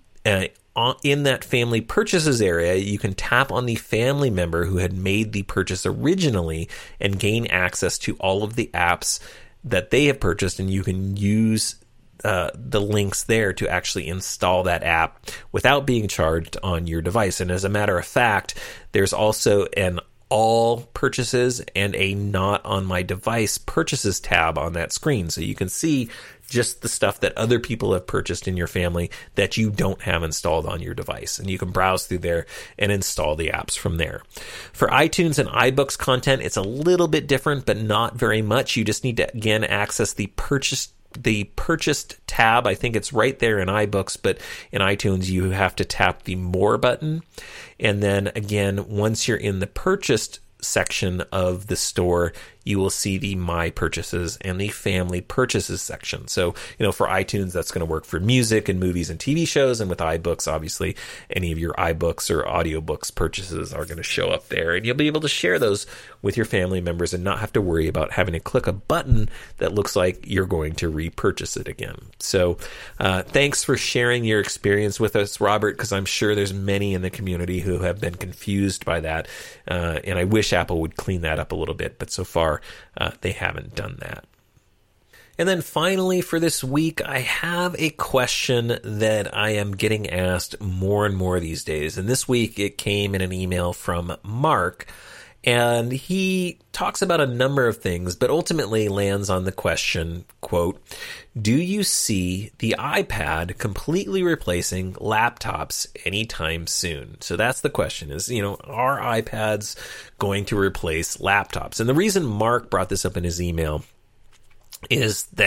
in that family purchases area, you can tap on the family member who had made the purchase originally and gain access to all of the apps that they have purchased, and you can use the links there to actually install that app without being charged on your device. And as a matter of fact, there's also an all purchases and a not on my device purchases tab on that screen. So you can see just the stuff that other people have purchased in your family that you don't have installed on your device. And you can browse through there and install the apps from there. For iTunes and iBooks content, it's a little bit different, but not very much. You just need to, again, access the purchased tab. I think it's right there in iBooks, but in iTunes, you have to tap the More button. And then again, once you're in the purchased section of the store, you will see the My Purchases and the Family Purchases section. So, for iTunes, that's going to work for music and movies and TV shows. And with iBooks, obviously, any of your iBooks or audiobooks purchases are going to show up there. And you'll be able to share those with your family members and not have to worry about having to click a button that looks like you're going to repurchase it again. So thanks for sharing your experience with us, Robert, because I'm sure there's many in the community who have been confused by that. And I wish Apple would clean that up a little bit, but so far they haven't done that. And then finally for this week, I have a question that I am getting asked more and more these days. And this week it came in an email from Mark, and he talks about a number of things, but ultimately lands on the question, quote, do you see the iPad completely replacing laptops anytime soon? So that's the question is, are iPads going to replace laptops? And the reason Mark brought this up in his email is that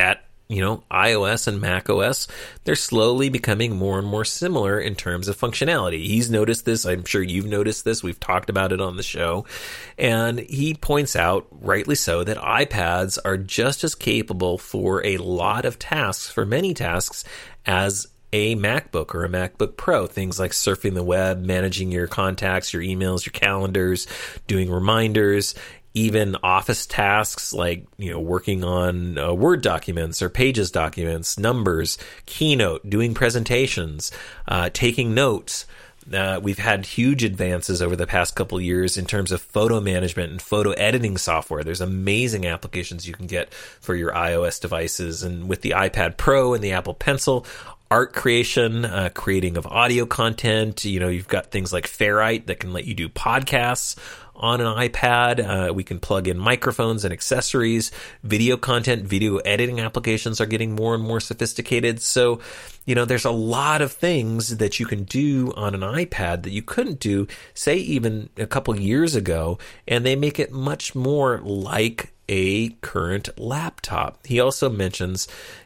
iOS and macOS, they're slowly becoming more and more similar in terms of functionality. He's noticed this. I'm sure you've noticed this. We've talked about it on the show. And he points out, rightly so, that iPads are just as capable for a lot of tasks, for many tasks, as a MacBook or a MacBook Pro. Things like surfing the web, managing your contacts, your emails, your calendars, doing reminders, even office tasks like, working on Word documents or Pages documents, numbers, Keynote, doing presentations, taking notes. We've had huge advances over the past couple of years in terms of photo management and photo editing software. There's amazing applications you can get for your iOS devices. And with the iPad Pro and the Apple Pencil, art creation, creating of audio content. You've got things like Ferrite that can let you do podcasts on an iPad. We can plug in microphones and accessories. Video content, video editing applications are getting more and more sophisticated. So, there's a lot of things that you can do on an iPad that you couldn't do, say, even a couple years ago, and they make it much more like a current laptop. He also mentions,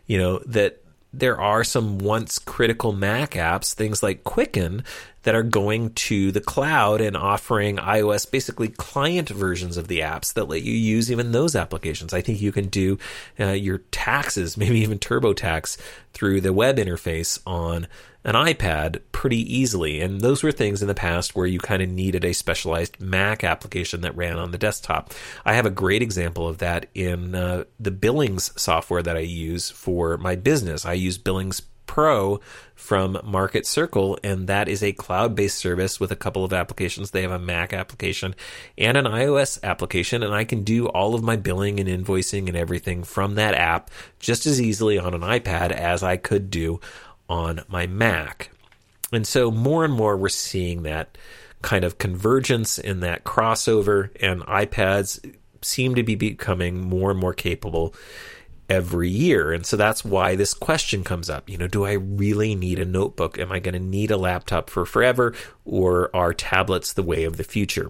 that there are some once critical Mac apps, things like Quicken, that are going to the cloud and offering iOS, basically client versions of the apps that let you use even those applications. I think you can do your taxes, maybe even TurboTax, through the web interface on an iPad pretty easily. And those were things in the past where you kind of needed a specialized Mac application that ran on the desktop. I have a great example of that in the Billings software that I use for my business. I use Billings Pro from Market Circle, and that is a cloud-based service with a couple of applications. They have a Mac application and an iOS application, and I can do all of my billing and invoicing and everything from that app just as easily on an iPad as I could do on my Mac. And so more and more we're seeing that kind of convergence in that crossover, and iPads seem to be becoming more and more capable every year. And so that's why this question comes up. Do I really need a notebook? Am I going to need a laptop for forever? Or are tablets the way of the future?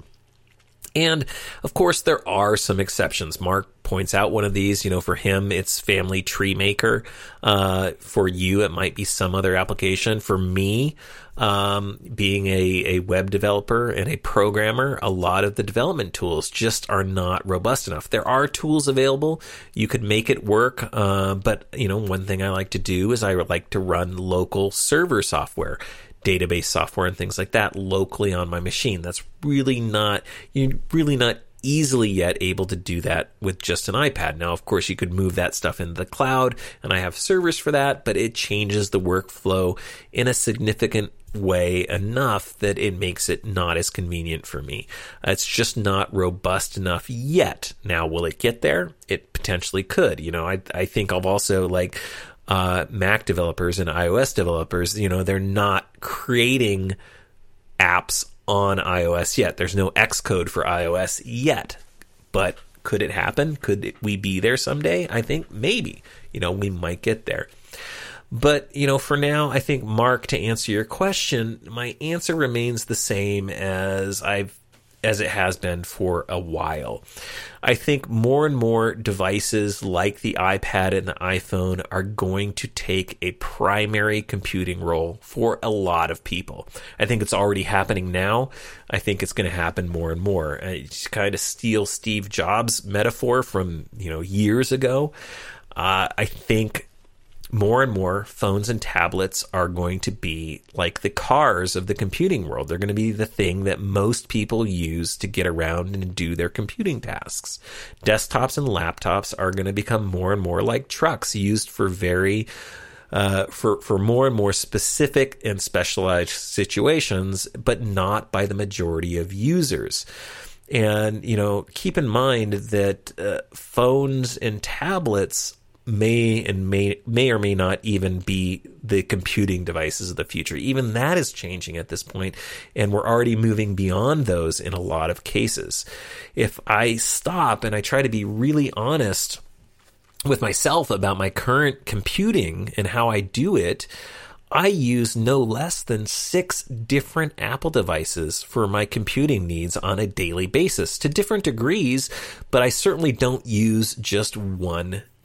And of course, there are some exceptions. Mark points out one of these. For him, it's Family Tree Maker. For you, it might be some other application. For me, being a web developer and a programmer, a lot of the development tools just are not robust enough. There are tools available. You could make it work. But, one thing I like to do is I like to run local server software, database software and things like that locally on my machine. That's you're really not easily yet able to do that with just an iPad. Now, of course, you could move that stuff into the cloud, and I have servers for that, but it changes the workflow in a significant way enough that it makes it not as convenient for me. It's just not robust enough yet. Now, will it get there? It potentially could. I think of also like Mac developers and iOS developers, they're not creating apps on iOS yet. There's no Xcode for iOS yet. But could it happen? Could we be there someday? I think maybe. We might get there. But, for now, I think, Mark, to answer your question, my answer remains the same as it has been for a while. I think more and more devices like the iPad and the iPhone are going to take a primary computing role for a lot of people. I think it's already happening now. I think it's going to happen more and more. I just kind of steal Steve Jobs' metaphor from, years ago. I think more and more phones and tablets are going to be like the cars of the computing world. They're going to be the thing that most people use to get around and do their computing tasks. Desktops and laptops are going to become more and more like trucks, used for for more and more specific and specialized situations, but not by the majority of users. And, keep in mind that phones and tablets may or may not even be the computing devices of the future. Even that is changing at this point, and we're already moving beyond those in a lot of cases. If I stop and I try to be really honest with myself about my current computing and how I do it, I use no less than 6 different Apple devices for my computing needs on a daily basis, to different degrees, but I certainly don't use just one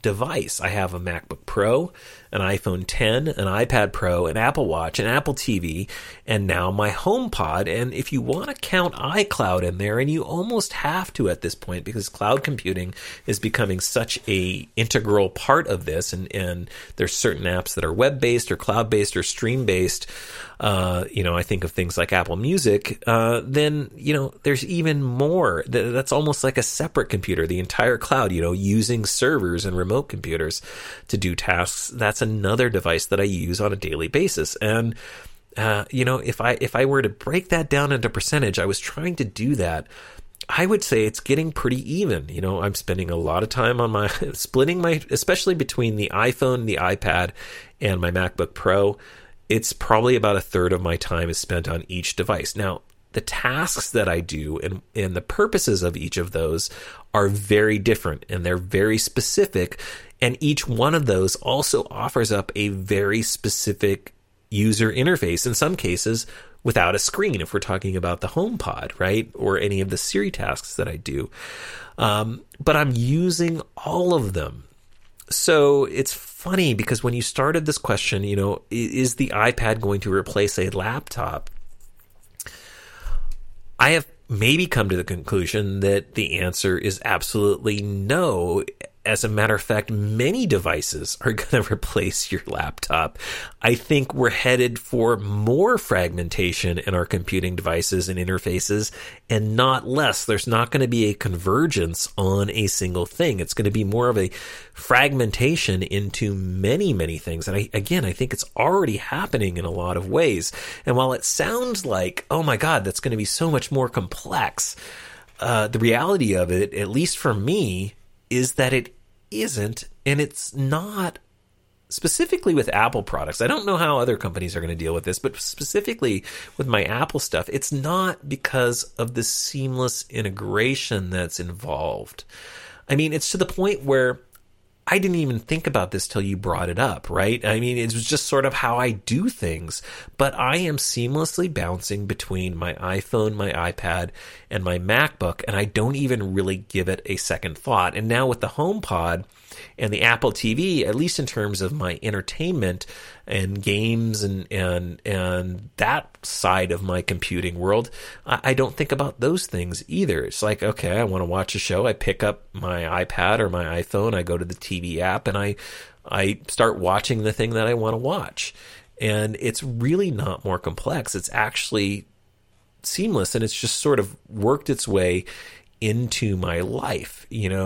device. I have a MacBook Pro, an iPhone 10, an iPad Pro, an Apple Watch, an Apple TV, and now my HomePod. And if you want to count iCloud in there, and you almost have to at this point because cloud computing is becoming such a integral part of this, and there's certain apps that are web-based or cloud-based or stream-based. I think of things like Apple Music, then, there's even more. That's almost like a separate computer, the entire cloud, using servers and remote computers to do tasks. That's another device that I use on a daily basis. And, if I were to break that down into percentage, I was trying to do that. I would say it's getting pretty even. I'm spending a lot of time on especially between the iPhone, the iPad, and my MacBook Pro. It's probably about a third of my time is spent on each device. Now, the tasks that I do and the purposes of each of those are very different, and they're very specific. And each one of those also offers up a very specific user interface, in some cases without a screen, if we're talking about the HomePod, right? Or any of the Siri tasks that I do. But I'm using all of them. So it's funny because when you started this question, is the iPad going to replace a laptop? I have maybe come to the conclusion that the answer is absolutely no. As a matter of fact, many devices are going to replace your laptop. I think we're headed for more fragmentation in our computing devices and interfaces and not less. There's not going to be a convergence on a single thing. It's going to be more of a fragmentation into many, many things. And I think it's already happening in a lot of ways. And while it sounds like, oh my God, that's going to be so much more complex, the reality of it, at least for me, is that it isn't, and it's not specifically with Apple products. I don't know how other companies are going to deal with this, but specifically with my Apple stuff, it's not because of the seamless integration that's involved. I mean, it's to the point where I didn't even think about this till you brought it up, right? I mean, it was just sort of how I do things, but I am seamlessly bouncing between my iPhone, my iPad, and my MacBook, and I don't even really give it a second thought. And now with the HomePod and the Apple TV, at least in terms of my entertainment and games and that side of my computing world, I don't think about those things either. It's like, okay, I want to watch a show. I pick up my iPad or my iPhone. I go to the TV app and I start watching the thing that I want to watch. And it's really not more complex. It's actually seamless, and it's just sort of worked its way into my life.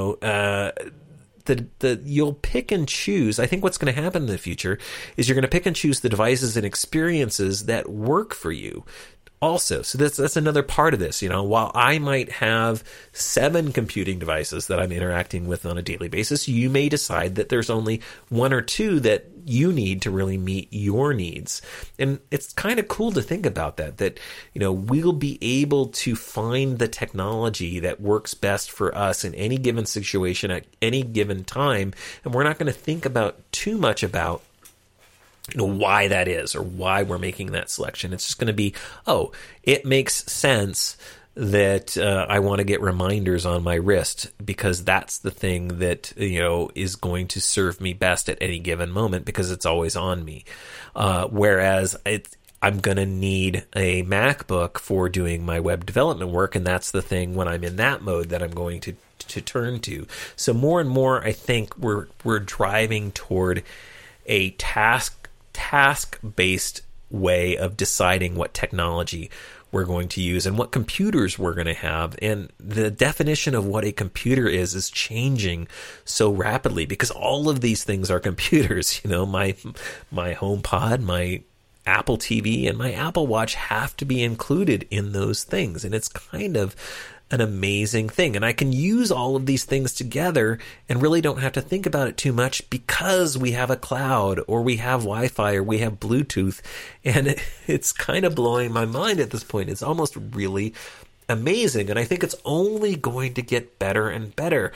You'll pick and choose. I think what's going to happen in the future is you're going to pick and choose the devices and experiences that work for you. Also, so that's another part of this. While I might have 7 computing devices that I'm interacting with on a daily basis, you may decide that there's only 1 or 2 that you need to really meet your needs. And it's kind of cool to think about that we'll be able to find the technology that works best for us in any given situation at any given time. And we're not going to think about too much about why that is or why we're making that selection. It's just going to be, it makes sense that I want to get reminders on my wrist because that's the thing that, is going to serve me best at any given moment because it's always on me. Whereas I'm going to need a MacBook for doing my web development work, and that's the thing when I'm in that mode that I'm going to turn to. So more and more, I think we're driving toward a task-based way of deciding what technology we're going to use and what computers we're going to have. And the definition of what a computer is changing so rapidly because all of these things are computers. My HomePod, my Apple TV, and my Apple Watch have to be included in those things. And it's kind of an amazing thing. And I can use all of these things together and really don't have to think about it too much because we have a cloud or we have Wi-Fi or we have Bluetooth. And it's kind of blowing my mind at this point. It's almost really amazing. And I think it's only going to get better and better.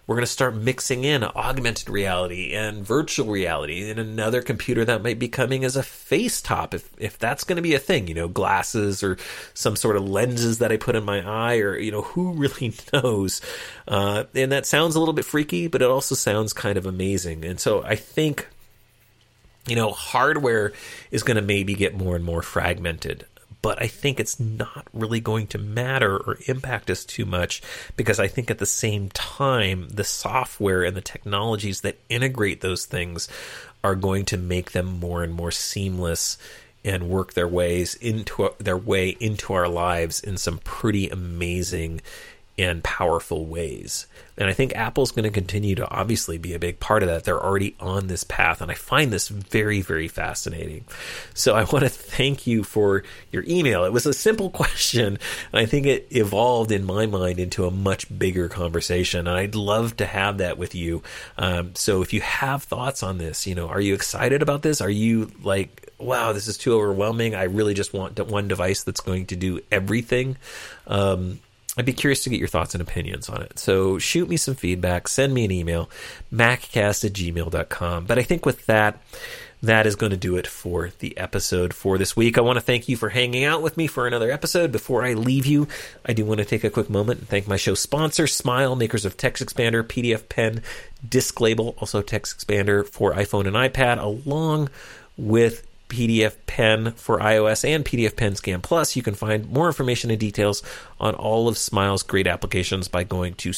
We're going to start mixing in augmented reality and virtual reality in another computer that might be coming as a face top, if that's going to be a thing, glasses or some sort of lenses that I put in my eye, or, who really knows? And that sounds a little bit freaky, but it also sounds kind of amazing. And so I think, hardware is going to maybe get more and more fragmented. But I think it's not really going to matter or impact us too much, because I think at the same time, the software and the technologies that integrate those things are going to make them more and more seamless and work their way into our lives in some pretty amazing and powerful ways. And I think Apple's going to continue to obviously be a big part of that. They're already on this path, and I find this very, very fascinating. So I want to thank you for your email. It was a simple question, and I think it evolved in my mind into a much bigger conversation, and I'd love to have that with you. So if you have thoughts on this, are you excited about this? Are you like, wow, this is too overwhelming, I really just want one device that's going to do everything? I'd be curious to get your thoughts and opinions on it. So shoot me some feedback, send me an email, maccast@gmail.com. But I think with that is going to do it for the episode for this week. I want to thank you for hanging out with me for another episode. Before I leave you, I do want to take a quick moment and thank my show sponsor, Smile, makers of TextExpander, PDF Pen, Disc Label, also TextExpander for iPhone and iPad, along with PDF Pen for iOS and PDF Pen Scan Plus. You can find more information and details on all of Smile's great applications by going to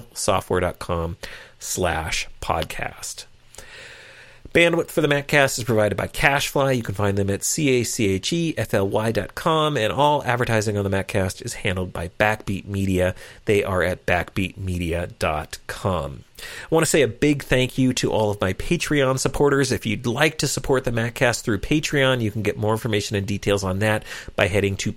smilesoftware.com/podcast. Bandwidth for the MacCast is provided by CashFly. You can find them at CACHEFLY.com, and all advertising on the MacCast is handled by Backbeat Media. They are at backbeatmedia.com. I want to say a big thank you to all of my Patreon supporters. If you'd like to support the MacCast through Patreon, you can get more information and details on that by heading to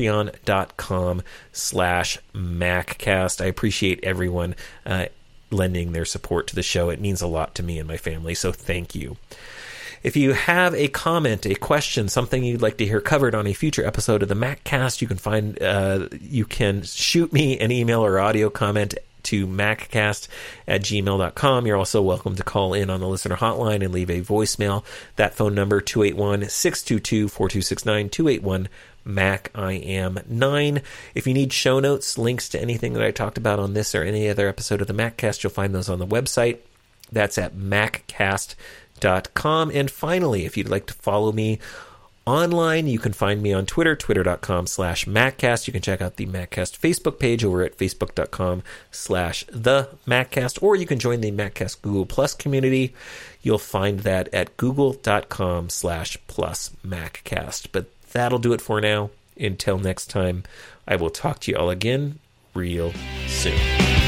patreon.com/MacCast. I appreciate everyone lending their support to the show. It means a lot to me and my family, so thank you. If you have a comment, a question, something you'd like to hear covered on a future episode of the MacCast, you can shoot me an email or audio comment to maccast@gmail.com. You're also welcome to call in on the listener hotline and leave a voicemail. That phone number, 281-622-4269, 281-MAC-I-AM-9. If you need show notes, links to anything that I talked about on this or any other episode of the MacCast, you'll find those on the website. That's at maccast.com. And finally, if you'd like to follow me online, you can find me on Twitter, twitter.com/MacCast. You can check out the MacCast Facebook page over at facebook.com/TheMacCast, or you can join the MacCast Google Plus community. You'll find that at google.com/+MacCast. But that'll do it for now. Until next time, I will talk to you all again real soon.